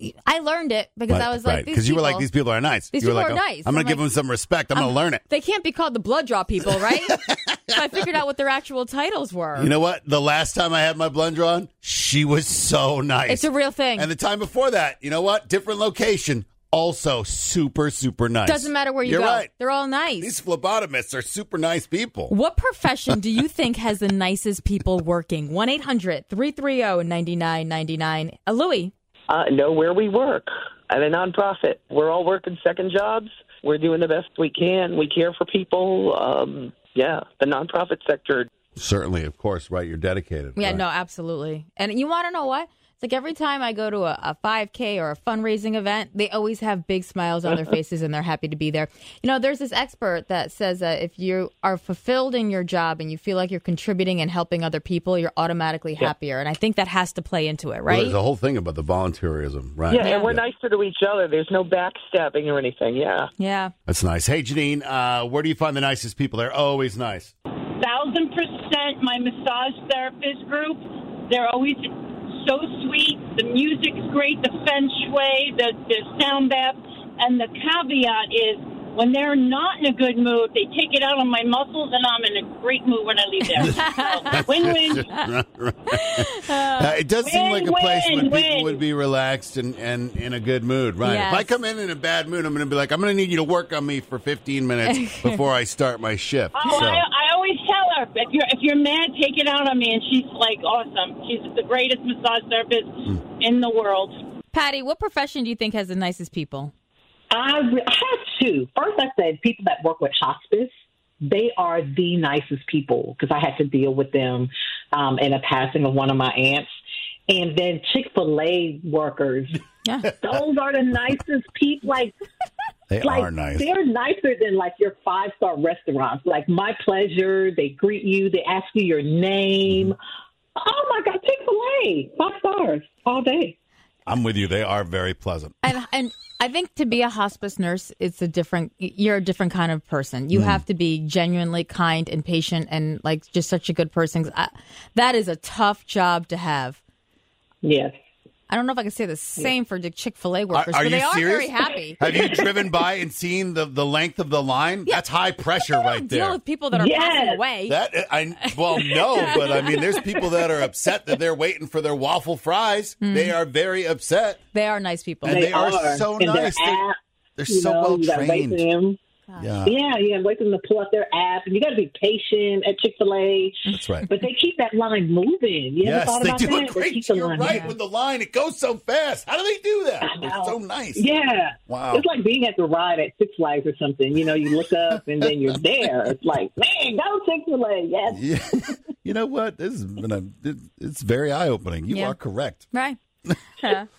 I learned it because Right, I was like, because you were like, these people are nice. These you were people like, are oh, nice. I'm going I'm to give like- them some respect. I'm, going to learn it. They can't be called the blood draw people, right? So I figured out what their actual titles were. You know what? The last time I had my blood drawn, she was so nice. It's a real thing. And the time before that, you know what? Different location. Also super, super nice. Doesn't matter where you You're go. right. They're all nice. These phlebotomists are super nice people. What profession do you think has the nicest people working? one eight hundred three three zero nine nine nine nine. Uh, Louie. Uh, know where we work at a nonprofit. We're all working second jobs. We're doing the best we can. We care for people. Um, yeah, the nonprofit sector. Certainly, of course, right? You're dedicated. Yeah, right? no, absolutely. And you want to know what? It's like every time I go to a, a five K or a fundraising event, they always have big smiles on their faces and they're happy to be there. You know, there's this expert that says that if you are fulfilled in your job and you feel like you're contributing and helping other people, you're automatically happier. And I think that has to play into it, right? Well, there's a whole thing about the volunteerism, right? Yeah, and we're nicer to each other. There's no backstabbing or anything. Yeah. Yeah. That's nice. Hey, Janine, uh, where do you find the nicest people? They're always nice. Thousand percent my massage therapist group. They're always so sweet. The music's great, the feng shui, the, the sound bath. And the caveat is when they're not in a good mood, they take it out on my muscles, and I'm in a great mood when I leave there. So, win-win. Uh, it does seem like a Win, place win, where people win. would be relaxed and, and in a good mood, right? Yes. If I come in in a bad mood, I'm going to be like, I'm going to need you to work on me for fifteen minutes before I start my shift. Oh, So- I, I always tell her, if you're if you're mad, take it out on me. And she's like, awesome. She's the greatest massage therapist in the world. Patty, what profession do you think has the nicest people? I, re- I have two. First, I said people that work with hospice. They are the nicest people because I had to deal with them um, in a passing of one of my aunts. And then Chick-fil-A workers. Yeah. Those are the nicest people. Like, They like, are nice. They're nicer than like your five star restaurants. Like My Pleasure, they greet you, they ask you your name. Oh my God, Chick-fil-A, five stars all day. I'm with you. They are very pleasant. And and I think to be a hospice nurse, it's a different. You're a different kind of person. You Mm. have to be genuinely kind and patient, and like just such a good person. I, that is a tough job to have. Yes. I don't know if I can say the same for the Chick-fil-A workers, Are, are but they you are serious? very happy. Have you driven by and seen the, the length of the line? That's high pressure right there. Deal with people that are passing away. That I well no, but I mean, there's people that are upset that they're waiting for their waffle fries. Mm. They are very upset, They are nice people. and they, are. so And their nice. They're, app, they're you so know, well you gotta wait trained. for them. Yeah. Yeah, yeah. Wait for them to pull out their app, and you got to be patient at Chick-fil-A. That's right. But they keep that line moving. You Yes, ever thought they about do that? a great keep the You're line right moving. with the line. It goes so fast. How do they do that? I It's know. so nice. Yeah. Wow. It's like being at the ride at Six Flags or something. You know, you look up and then you're there. It's like, man, go Chick-fil-A. Yes. Yeah. You know what? This has been a. It, it's very eye opening. You Yeah. are correct. Right. Yeah.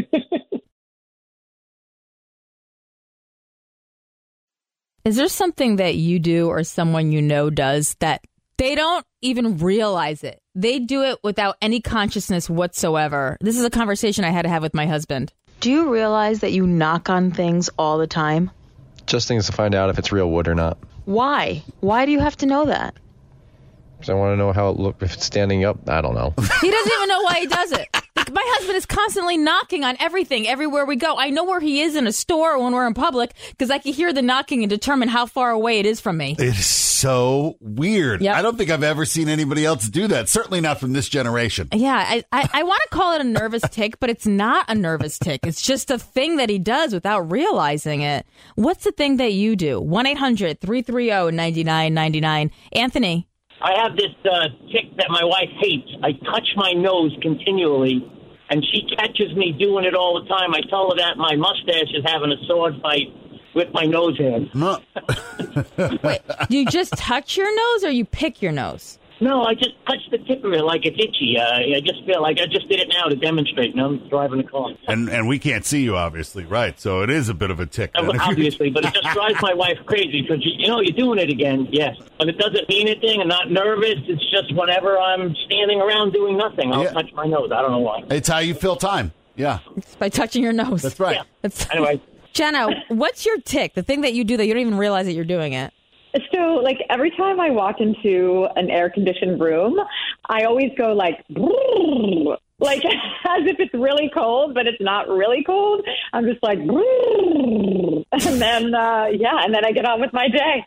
Is there something that you do or someone you know does that they don't even realize it? They do it without any consciousness whatsoever. This is a conversation I had to have with my husband. Do you realize that you knock on things all the time? Just things to find out if it's real wood or not. Why? Why do you have to know that? Because I want to know how it looks. If it's standing up, I don't know. He doesn't even know why he does it. Like, my husband is constantly knocking on everything everywhere we go. I know where he is in a store or when we're in public because I can hear the knocking and determine how far away it is from me. It is so weird. Yep. I don't think I've ever seen anybody else do that. Certainly not from this generation. Yeah, I, I, I want to call it a nervous tick, but it's not a nervous tick. It's just a thing that he does without realizing it. What's the thing that you do? one eight hundred three three zero nine nine nine nine. Anthony. I have this uh, tick that my wife hates. I touch my nose continually, and she catches me doing it all the time. I tell her that my mustache is having a sword fight with my nose hair. No. Wait, you just touch your nose or you pick your nose? No, I just touch the tip of it like it's itchy. Uh, I just feel like I just did it now to demonstrate. You know, I'm driving a car. And and we can't see you, obviously, right? So it is a bit of a tick. then. Obviously, but it just drives my wife crazy because, you, you know, you're doing it again, yes. But it doesn't mean anything. I'm not nervous. It's just whenever I'm standing around doing nothing, I'll Yeah. touch my nose. I don't know why. It's how you fill time. Yeah. It's by touching your nose. That's right. That's- Anyway. Jenna, what's your tick? The thing that you do that you don't even realize that you're doing it? So, like, every time I walk into an air-conditioned room, I always go, like, brrr, like, as if it's really cold, but it's not really cold. I'm just like, brrr, and then, uh, yeah, and then I get on with my day.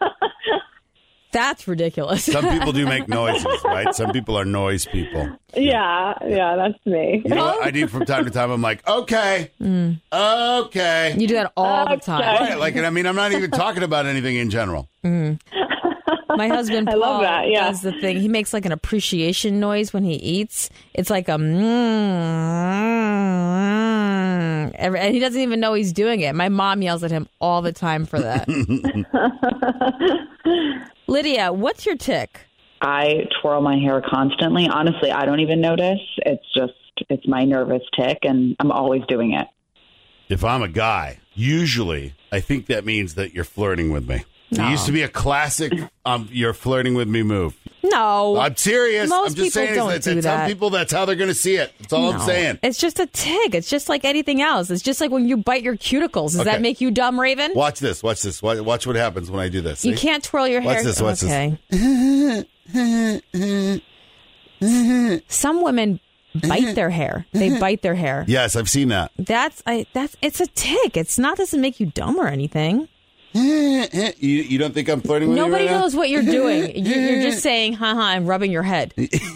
That's ridiculous. Some people do make noises, right? Some people are noise people. Yeah, yeah, that's me. You know what I do from time to time? I'm like, okay, Mm. okay. You do that all the time. Right, like, and I mean, I'm not even talking about anything in general. Mm. My husband I Paul love that, yeah. does the thing. He makes like an appreciation noise when he eats. It's like a mm, every- and he doesn't even know he's doing it. My mom yells at him all the time for that. Lydia, what's your tick? I twirl my hair constantly. Honestly, I don't even notice. It's just, it's my nervous tick, and I'm always doing it. If I'm a guy, usually I think that means that you're flirting with me. It No. used to be a classic um, you're flirting with me move. No. I'm serious. Most I'm just people saying don't that, do that some that. people, that's how they're going to see it. That's all I'm No. saying. It's just a tick. It's just like anything else. It's just like when you bite your cuticles. Does Okay. that make you dumb, Raven? Watch this. Watch this. Watch, watch what happens when I do this. You See? can't twirl your hair. Watch this. Watch okay. Some women bite their hair. They bite their hair. Yes, I've seen that. That's I. That's it's a tick. It's not doesn't make you dumb or anything. you, you don't think I'm flirting with Nobody you right knows now? what you're doing. You- You're just saying "ha ha" and rubbing your head.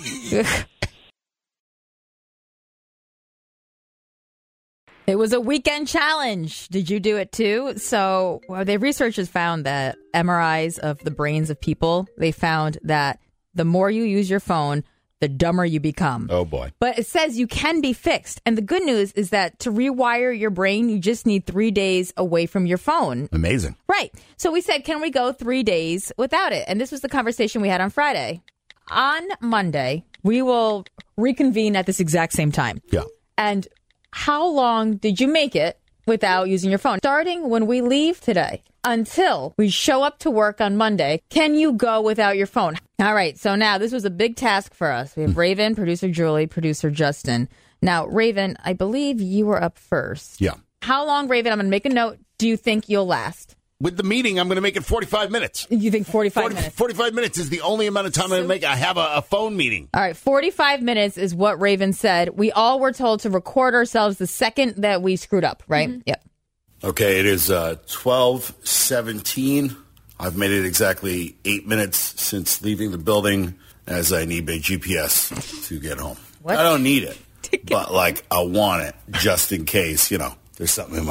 It was a weekend challenge. Did you do it too? So, well, the researchers found that M R Is of the brains of people, they found that the more you use your phone, the dumber you become. Oh, boy. But it says you can be fixed. And the good news is that to rewire your brain, you just need three days away from your phone. Amazing. Right. So we said, can we go three days without it? And this was the conversation we had on Friday. On Monday, we will reconvene at this exact same time. Yeah. And how long did you make it without using your phone? Starting when we leave today until we show up to work on Monday, can you go without your phone? All right. So now this was a big task for us. We have Raven, producer Julie, producer Justin. Now, Raven, I believe you were up first. Yeah. How long, Raven? I'm going to make a note. Do you think you'll last? With the meeting, I'm going to make it forty-five minutes. You think forty-five forty, minutes? forty-five minutes is the only amount of time I'm going to make. I have a, a phone meeting. All right, forty-five minutes is what Raven said. We all were told to record ourselves the second that we screwed up, right? Mm-hmm. Yep. Okay, it is uh, twelve seventeen. I've made it exactly eight minutes since leaving the building, as I need my G P S to get home. What? I don't need it, but, like, I want it just in case, you know, there's something in my way.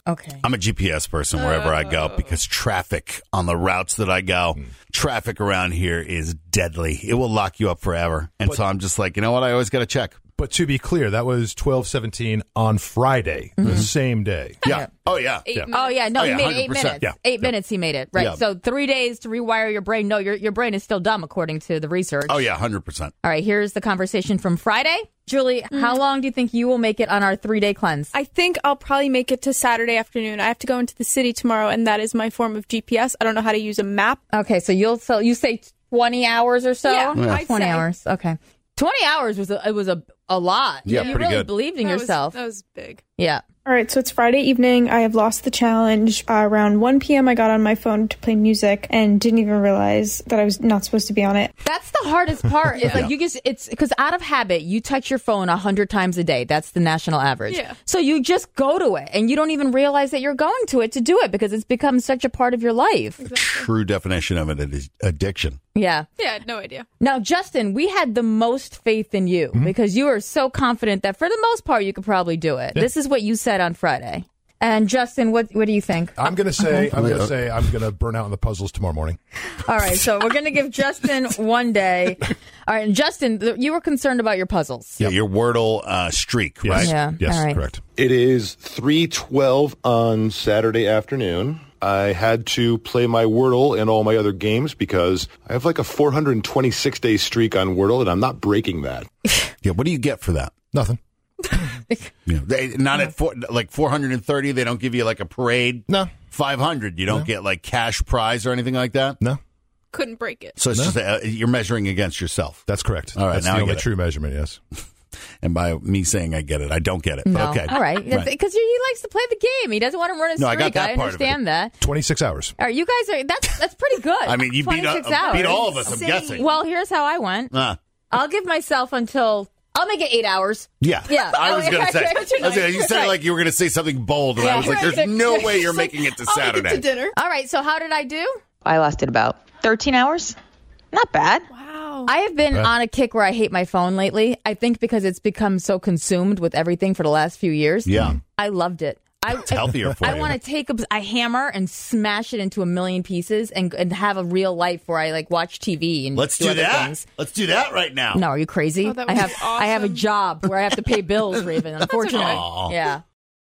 Okay. I'm a G P S person wherever I go because traffic on the routes that I go, mm. traffic around here is deadly. It will lock you up forever. And but, so I'm just like, you know what? I always got to check. But to be clear, that was twelve seventeen on Friday, mm-hmm. the same day. Yeah. Oh, yeah. yeah. Oh, yeah. No, oh, he yeah, made it eight minutes. Yeah. Eight yeah. minutes he made it. Right. Yeah. So three days to rewire your brain. No, your your brain is still dumb, according to the research. Oh, yeah, one hundred percent. All right, here's the conversation from Friday. Julie, mm. how long do you think you will make it on our three-day cleanse? I think I'll probably make it to Saturday afternoon. I have to go into the city tomorrow, and that is my form of G P S. I don't know how to use a map. Okay, so you'll so you say twenty hours or so? Yeah, yeah. I'd twenty say. hours. Okay. twenty hours was a, it was a, a lot. Yeah, you pretty really good. believed in that yourself. Was, that was big. Yeah. All right, so it's Friday evening. I have lost the challenge. Uh, around one p.m., I got on my phone to play music and didn't even realize that I was not supposed to be on it. That's the hardest part. It's Yeah. like you just, it's because out of habit, you touch your phone a hundred times a day. That's the national average. Yeah. So you just go to it and you don't even realize that you're going to it to do it because it's become such a part of your life. The true definition of it is addiction. Yeah. Yeah, I had no idea. Now, Justin, we had the most faith in you Mm-hmm. because you were so confident that for the most part, you could probably do it. Yeah. This is what you said on Friday. And Justin, what what do you think? I'm going to say Okay. I'm going to say I'm going to burn out on the puzzles tomorrow morning. All right, so we're going to give Justin one day. All right, and Justin, th- you were concerned about your puzzles. Yeah, your Wordle uh, streak, Yes. right? Yeah. Yes, All right. correct. It is three twelve on Saturday afternoon. I had to play my Wordle and all my other games because I have like a four hundred twenty-six day streak on Wordle, and I'm not breaking that. Yeah, what do you get for that? Nothing. You know, they, not at four, like four hundred thirty. They don't give you like a parade. No. five hundred. You don't No. get like cash prize or anything like that. No. Couldn't break it. So it's No. just uh, you're measuring against yourself. That's correct. All right, That's now the I only get it. true measurement, yes. And by me saying I get it, I don't get it. No. Okay. All right. Because Right. he likes to play the game. He doesn't want to run a No, I streak. got that part of it. understand that. twenty-six hours. All right, you guys are, that's that's pretty good. I mean, you beat, uh, twenty-six hours. beat all of us, I'm guessing. Well, here's how I went. Uh, I'll give myself until, I'll make it eight hours. yeah. Yeah. I was going to say, I was gonna, you That's said right. like you were going to say something bold, and Yeah. I was like, there's no way you're making it to I'll make it Saturday. to dinner. All right, so how did I do? I lasted about thirteen hours. Not bad. Wow. I have been Right. on a kick where I hate my phone lately. I think because it's become so consumed with everything for the last few years. Yeah. I loved it. I, It's healthier for I you. want to take a, a hammer and smash it into a million pieces and, and have a real life where I like watch T V and Let's do other that. things. Let's do that right now. No, are you crazy? Oh, that I would have be I have a awesome. job where I have to pay bills, Raven. Unfortunately, Aw. yeah.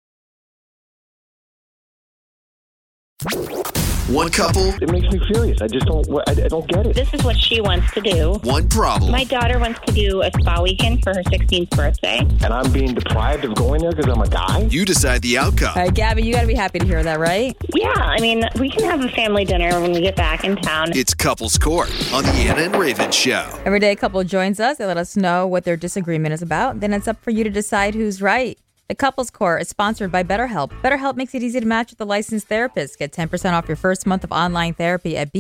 One couple, It makes me furious. I just don't. I, I don't get it. This is what she wants to do. one problem. My daughter wants to do a spa weekend for her sixteenth birthday. And I'm being deprived of going there because I'm a guy. You decide the outcome. All right, Gabby, you got to be happy to hear that, right? Yeah, I mean, we can have a family dinner when we get back in town. It's Couples Court on the Anna and Raven Show. Every day a couple joins us. They let us know what their disagreement is about. Then it's up for you to decide who's right. The Couples Court is sponsored by BetterHelp. BetterHelp makes it easy to match with a licensed therapist. Get ten percent off your first month of online therapy at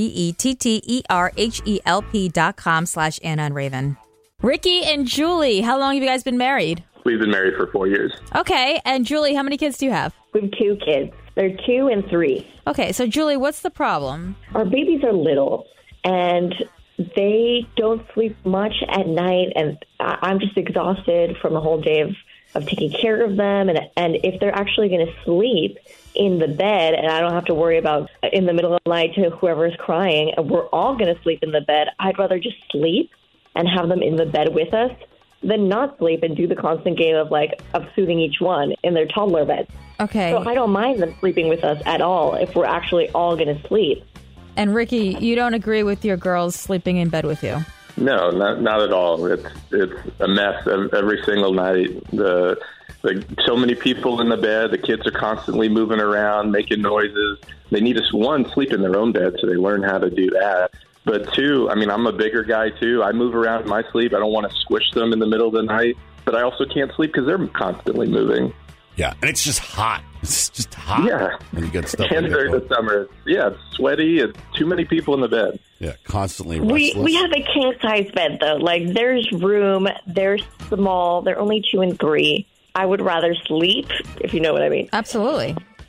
B-E-T-T-E-R-H-E-L-P dot com slash Anna and Raven. Ricky and Julie, how long have you guys been married? We've been married for four years. Okay, and Julie, how many kids do you have? We have two kids. They're two and three. Okay, so Julie, what's the problem? Our babies are little, and they don't sleep much at night, and I- I'm just exhausted from a whole day of, of taking care of them. And, and if they're actually going to sleep in the bed, and I don't have to worry about in the middle of the night to whoever's crying, and we're all going to sleep in the bed, I'd rather just sleep and have them in the bed with us than not sleep and do the constant game of like of soothing each one in their toddler bed. Okay. So I don't mind them sleeping with us at all if we're actually all going to sleep. And Ricky, you don't agree with your girls sleeping in bed with you? No, not not at all. It's it's a mess every single night. The the so many people in the bed. The kids are constantly moving around, making noises. They need to one sleep in their own bed so they learn how to do that. But two, I mean, I'm a bigger guy too. I move around in my sleep. I don't want to squish them in the middle of the night, but I also can't sleep because they're constantly moving. Yeah, and it's just hot. It's just hot. Yeah. When you get stuff And like during that. the summer, yeah, it's sweaty. It's too many people in the bed. Yeah, constantly We restless. we have a king size bed though. Like there's room. They're small. They're only two and three. I would rather sleep, if you know what I mean. Absolutely. The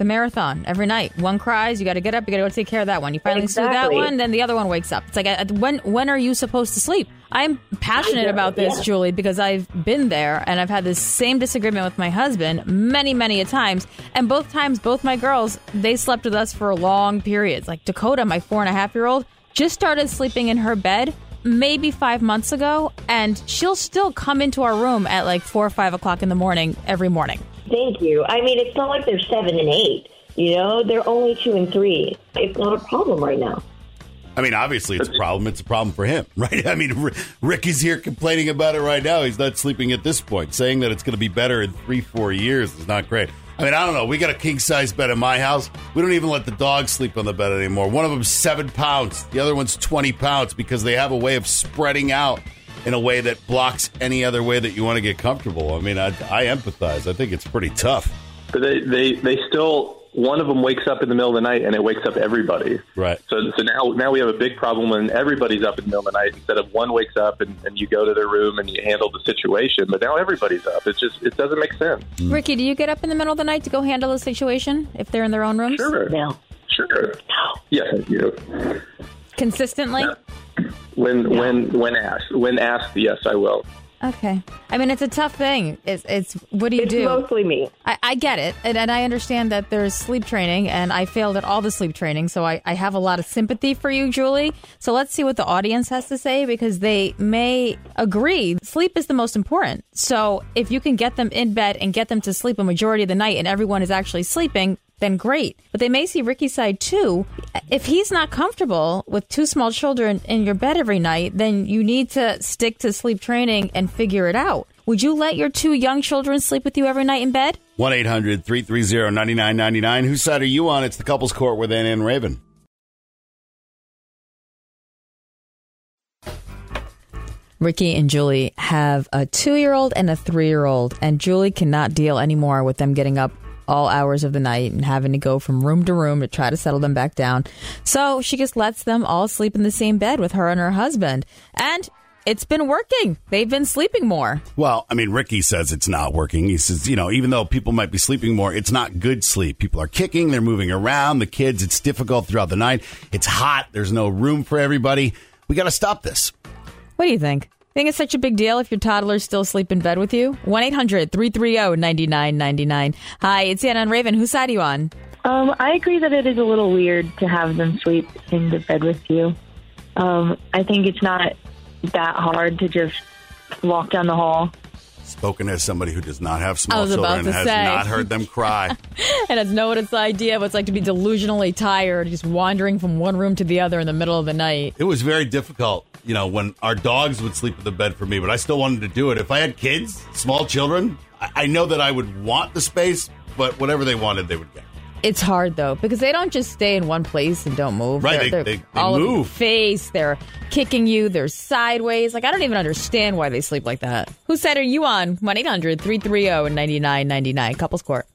the marathon every night. One cries, you got to get up, you got to go take care of that one. You finally Exactly. soothe that one, then the other one wakes up. It's like, uh, when when are you supposed to sleep? I'm passionate about this, Yeah. Julie, because I've been there and I've had this same disagreement with my husband many, many a times. And both times, both my girls, they slept with us for long periods. Like Dakota, my four and a half year old, just started sleeping in her bed maybe five months ago, and she'll still come into our room at like four or five o'clock in the morning every morning. Thank you. I mean, it's not like they're seven and eight. You know, they're only two and three. It's not a problem right now. I mean, obviously it's a problem. It's a problem for him, right? I mean, R- Rick is here complaining about it right now. He's not sleeping at this point. Saying that it's going to be better in three, four years is not great. I mean, I don't know. We got a king-size bed in my house. We don't even let the dogs sleep on the bed anymore. One of them's seven pounds. The other one's twenty pounds because they have a way of spreading out in a way that blocks any other way that you want to get comfortable. I mean, I, I empathize. I think it's pretty tough. But they, they, they still, one of them wakes up in the middle of the night and it wakes up everybody. Right. So so now now we have a big problem when everybody's up in the middle of the night instead of one wakes up and, and you go to their room and you handle the situation. But now everybody's up. It's just, it doesn't make sense. Ricky, do you get up in the middle of the night to go handle the situation if they're in their own rooms? Sure. No. Sure. Yes, I do. Consistently? When, when, when asked. When asked, yes, I will. Okay. I mean, it's a tough thing. It's, it's what do you It's do? mostly me. I, I get it. And, and I understand that there's sleep training, and I failed at all the sleep training. So I, I have a lot of sympathy for you, Julie. So let's see what the audience has to say, because they may agree. Sleep is the most important. So if you can get them in bed and get them to sleep a majority of the night and everyone is actually sleeping, then great. But they may see Ricky's side too. If he's not comfortable with two small children in your bed every night, then you need to stick to sleep training and figure it out. Would you let your two young children sleep with you every night in bed? one eight hundred three three zero nine nine nine nine. Whose side are you on? It's the Couples Court with Ann and Raven. Ricky and Julie have a two-year-old and a three-year-old, and Julie cannot deal anymore with them getting up all hours of the night and having to go from room to room to try to settle them back down. So she just lets them all sleep in the same bed with her and her husband. And it's been working. They've been sleeping more. Well, I mean, Ricky says it's not working. He says, you know, even though people might be sleeping more, it's not good sleep. People are kicking, they're moving around. The kids, it's difficult throughout the night. It's hot. There's no room for everybody. We got to stop this. What do you think? Think it's such a big deal if your toddlers still sleep in bed with you? one eight hundred three three zero nine nine nine nine. Hi, it's Anna and Raven. Whose side are you on? Um, I agree that it is a little weird to have them sleep in the bed with you. Um, I think it's not that hard to just walk down the hall. Spoken as somebody who does not have small I was children about and to has say. not heard them cry. And has no its idea what it's like to be delusionally tired, just wandering from one room to the other in the middle of the night. It was very difficult, you know, when our dogs would sleep in the bed for me, but I still wanted to do it. If I had kids, small children, I, I know that I would want the space, but whatever they wanted, they would get. It's hard, though, because they don't just stay in one place and don't move. Right, They're, they- they're they- they all over your move. face. They're kicking you. They're sideways. Like, I don't even understand why they sleep like that. Whose side are you on? one eight hundred three three zero nine nine nine nine. Couples Court.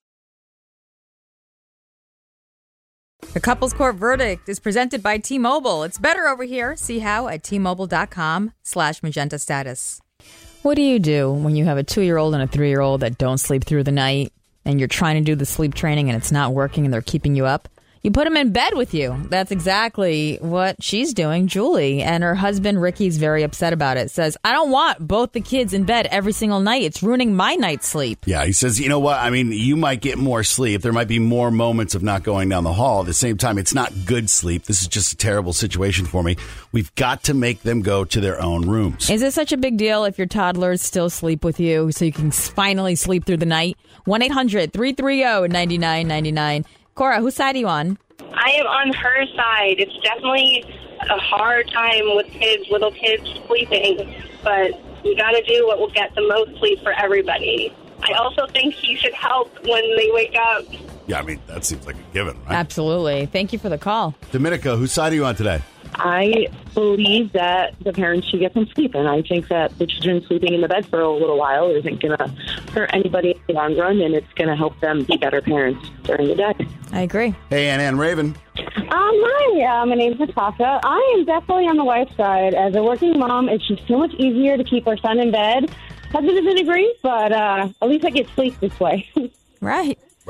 The Couples Court verdict is presented by T-Mobile. It's better over here. See how at T-Mobile.com slash Magenta Status. What do you do when you have a two-year-old and a three-year-old that don't sleep through the night and you're trying to do the sleep training and it's not working and they're keeping you up? You put them in bed with you. That's exactly what she's doing, Julie. And her husband, Ricky's very upset about it. Says, I don't want both the kids in bed every single night. It's ruining my night's sleep. Yeah, he says, you know what? I mean, you might get more sleep. There might be more moments of not going down the hall. At the same time, it's not good sleep. This is just a terrible situation for me. We've got to make them go to their own rooms. Is it such a big deal if your toddlers still sleep with you so you can finally sleep through the night? one eight hundred three three zero nine nine nine nine. Cora, whose side are you on? I am on her side. It's definitely a hard time with kids, little kids sleeping, but you got to do what will get the most sleep for everybody. I also think he should help when they wake up. Yeah, I mean, that seems like a given, right? Absolutely. Thank you for the call. Dominica, whose side are you on today? I believe that the parents should get some sleep, and I think that the children sleeping in the bed for a little while isn't going to hurt anybody in the long run, and it's going to help them be better parents during the day. I agree. Hey, Ann and Raven. Um, hi, uh, my name's Natasha. I am definitely on the wife's side. As a working mom, it's just so much easier to keep our son in bed. Husband doesn't agree, but uh, at least I get sleep this way. Right.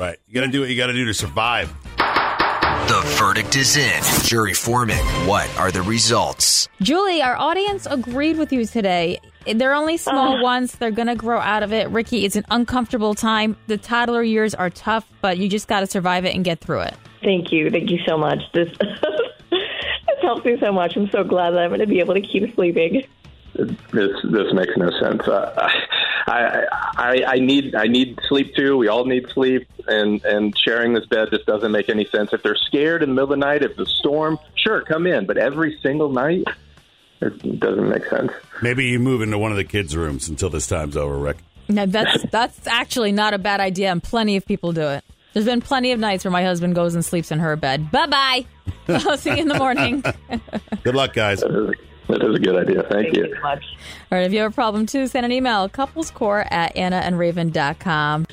Right. You got to do what you got to do to survive. The verdict is in. Jury foreman, what are the results? Julie, our audience agreed with you today. They're only small uh, ones. They're going to grow out of it. Ricky, it's an uncomfortable time. The toddler years are tough, but you just got to survive it and get through it. Thank you. Thank you so much. This, this helps me so much. I'm so glad that I'm going to be able to keep sleeping. This this makes no sense. Uh, I, I I need I need sleep too. We all need sleep, and, and sharing this bed just doesn't make any sense. If they're scared in the middle of the night, if the storm, sure, come in. But every single night, it doesn't make sense. Maybe you move into one of the kids' rooms until this time's over, Rick. No, that's that's actually not a bad idea, and plenty of people do it. There's been plenty of nights where my husband goes and sleeps in her bed. Bye bye. I'll see you in the morning. Good luck, guys. That is a good idea. Thank, Thank you. you so much. All right, if you have a problem, too, send an email, couplescore at anna and raven dot com.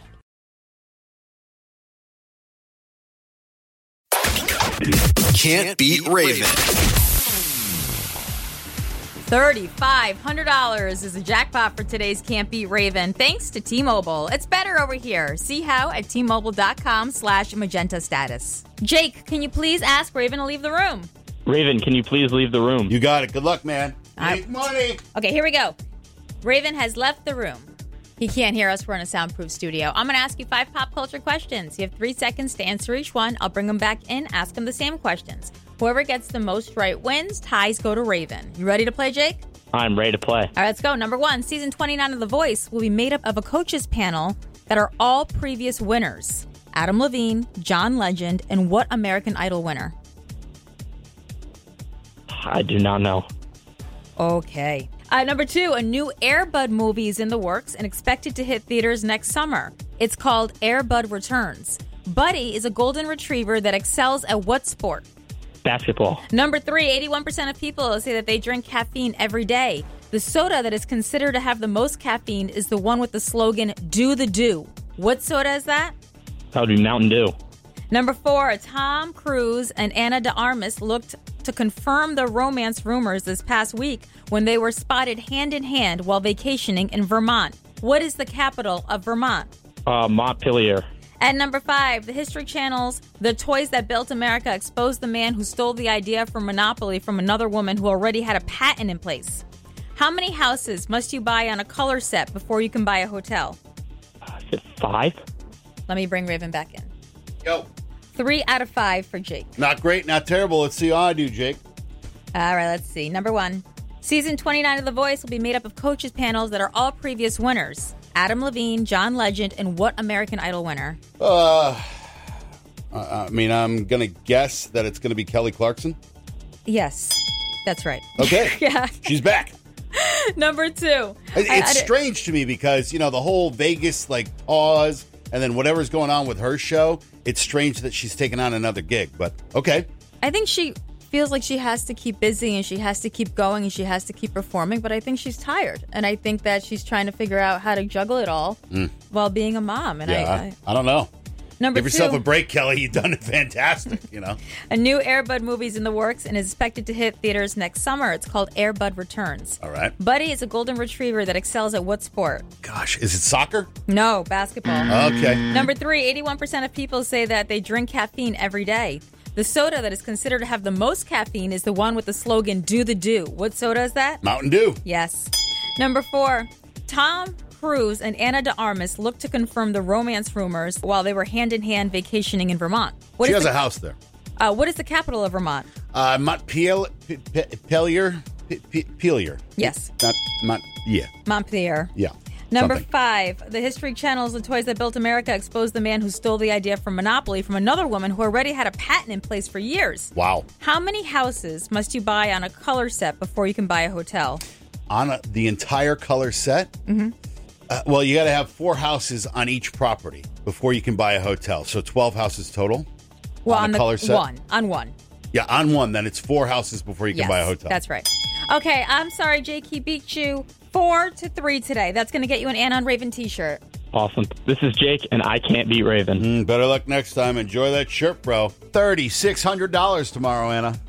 Can't beat Raven. three thousand five hundred dollars is a jackpot for today's Can't Beat Raven, thanks to T-Mobile. It's better over here. See how at T-Mobile.com slash magenta status. Jake, can you please ask Raven to leave the room? Raven, can you please leave the room? You got it. Good luck, man. Make right. money. Okay, here we go. Raven has left the room. He can't hear us. We're in a soundproof studio. I'm going to ask you five pop culture questions. You have three seconds to answer each one. I'll bring them back in, ask them the same questions. Whoever gets the most right wins. Ties go to Raven. You ready to play, Jake? I'm ready to play. All right, let's go. Number one, season twenty-nine of The Voice will be made up of a coaches panel that are all previous winners. Adam Levine, John Legend, and what American Idol winner? I do not know. Okay. Uh, number two, a new Air Bud movie is in the works and expected to hit theaters next summer. It's called Air Bud Returns. Buddy is a golden retriever that excels at what sport? Basketball. Number three, eighty-one percent of people say that they drink caffeine every day. The soda that is considered to have the most caffeine is the one with the slogan, Do the Do. What soda is that? That would be Mountain Dew. Number four, Tom Cruise and Ana de Armas looked to confirm the romance rumors this past week when they were spotted hand in hand while vacationing in Vermont. What is the capital of Vermont? Uh, Montpelier. At number five, the History Channel's The Toys That Built America exposed the man who stole the idea for Monopoly from another woman who already had a patent in place. How many houses must you buy on a color set before you can buy a hotel? Uh, is it five? Let me bring Raven back in. Go. Three out of five for Jake. Not great, not terrible. Let's see how I do, Jake. All right, let's see. Number one, season twenty-nine of The Voice will be made up of coaches panels that are all previous winners. Adam Levine, John Legend, and what American Idol winner? Uh, I mean, I'm going to guess that it's going to be Kelly Clarkson. Yes, that's right. Okay. Yeah. She's back. Number two. It's I, I, strange to me because, you know, the whole Vegas, like, pause and then whatever's going on with her show, it's strange that she's taking on another gig, but okay. I think she feels like she has to keep busy and she has to keep going and she has to keep performing, but I think she's tired. And I think that she's trying to figure out how to juggle it all mm. while being a mom. And yeah, I, I, I don't know. Number Give yourself two, a break, Kelly. You've done it fantastic, you know. A new Air Bud movie's in the works and is expected to hit theaters next summer. It's called Air Bud Returns. All right. Buddy is a golden retriever that excels at what sport? Gosh, is it soccer? No, basketball. Okay. Number three, eighty-one percent of people say that they drink caffeine every day. The soda that is considered to have the most caffeine is the one with the slogan, Do the Do. What soda is that? Mountain Dew. Yes. Number four, Tom Cruise and Ana de Armas looked to confirm the romance rumors while they were hand-in-hand vacationing in Vermont. What she is has the, a house there. Uh, what is the capital of Vermont? Uh, Montpelier. Montpelier. Montpelier. Yes. Not Mont. Yeah. Montpelier. Yeah. Number Something. five, the History Channel's The Toys That Built America exposed the man who stole the idea from Monopoly from another woman who already had a patent in place for years. Wow. How many houses must you buy on a color set before you can buy a hotel? On a, the entire color set? Mm-hmm. Uh, well, you got to have four houses on each property before you can buy a hotel. So twelve houses total? Well, on, on the the color set? one. On one. Yeah, on one. Then it's four houses before you can yes, buy a hotel. That's right. Okay, I'm sorry, Jake. He beat you four to three today. That's going to get you an Anna and Raven t-shirt. Awesome. This is Jake, and I can't beat Raven. Mm, better luck next time. Enjoy that shirt, bro. three thousand six hundred dollars tomorrow, Anna.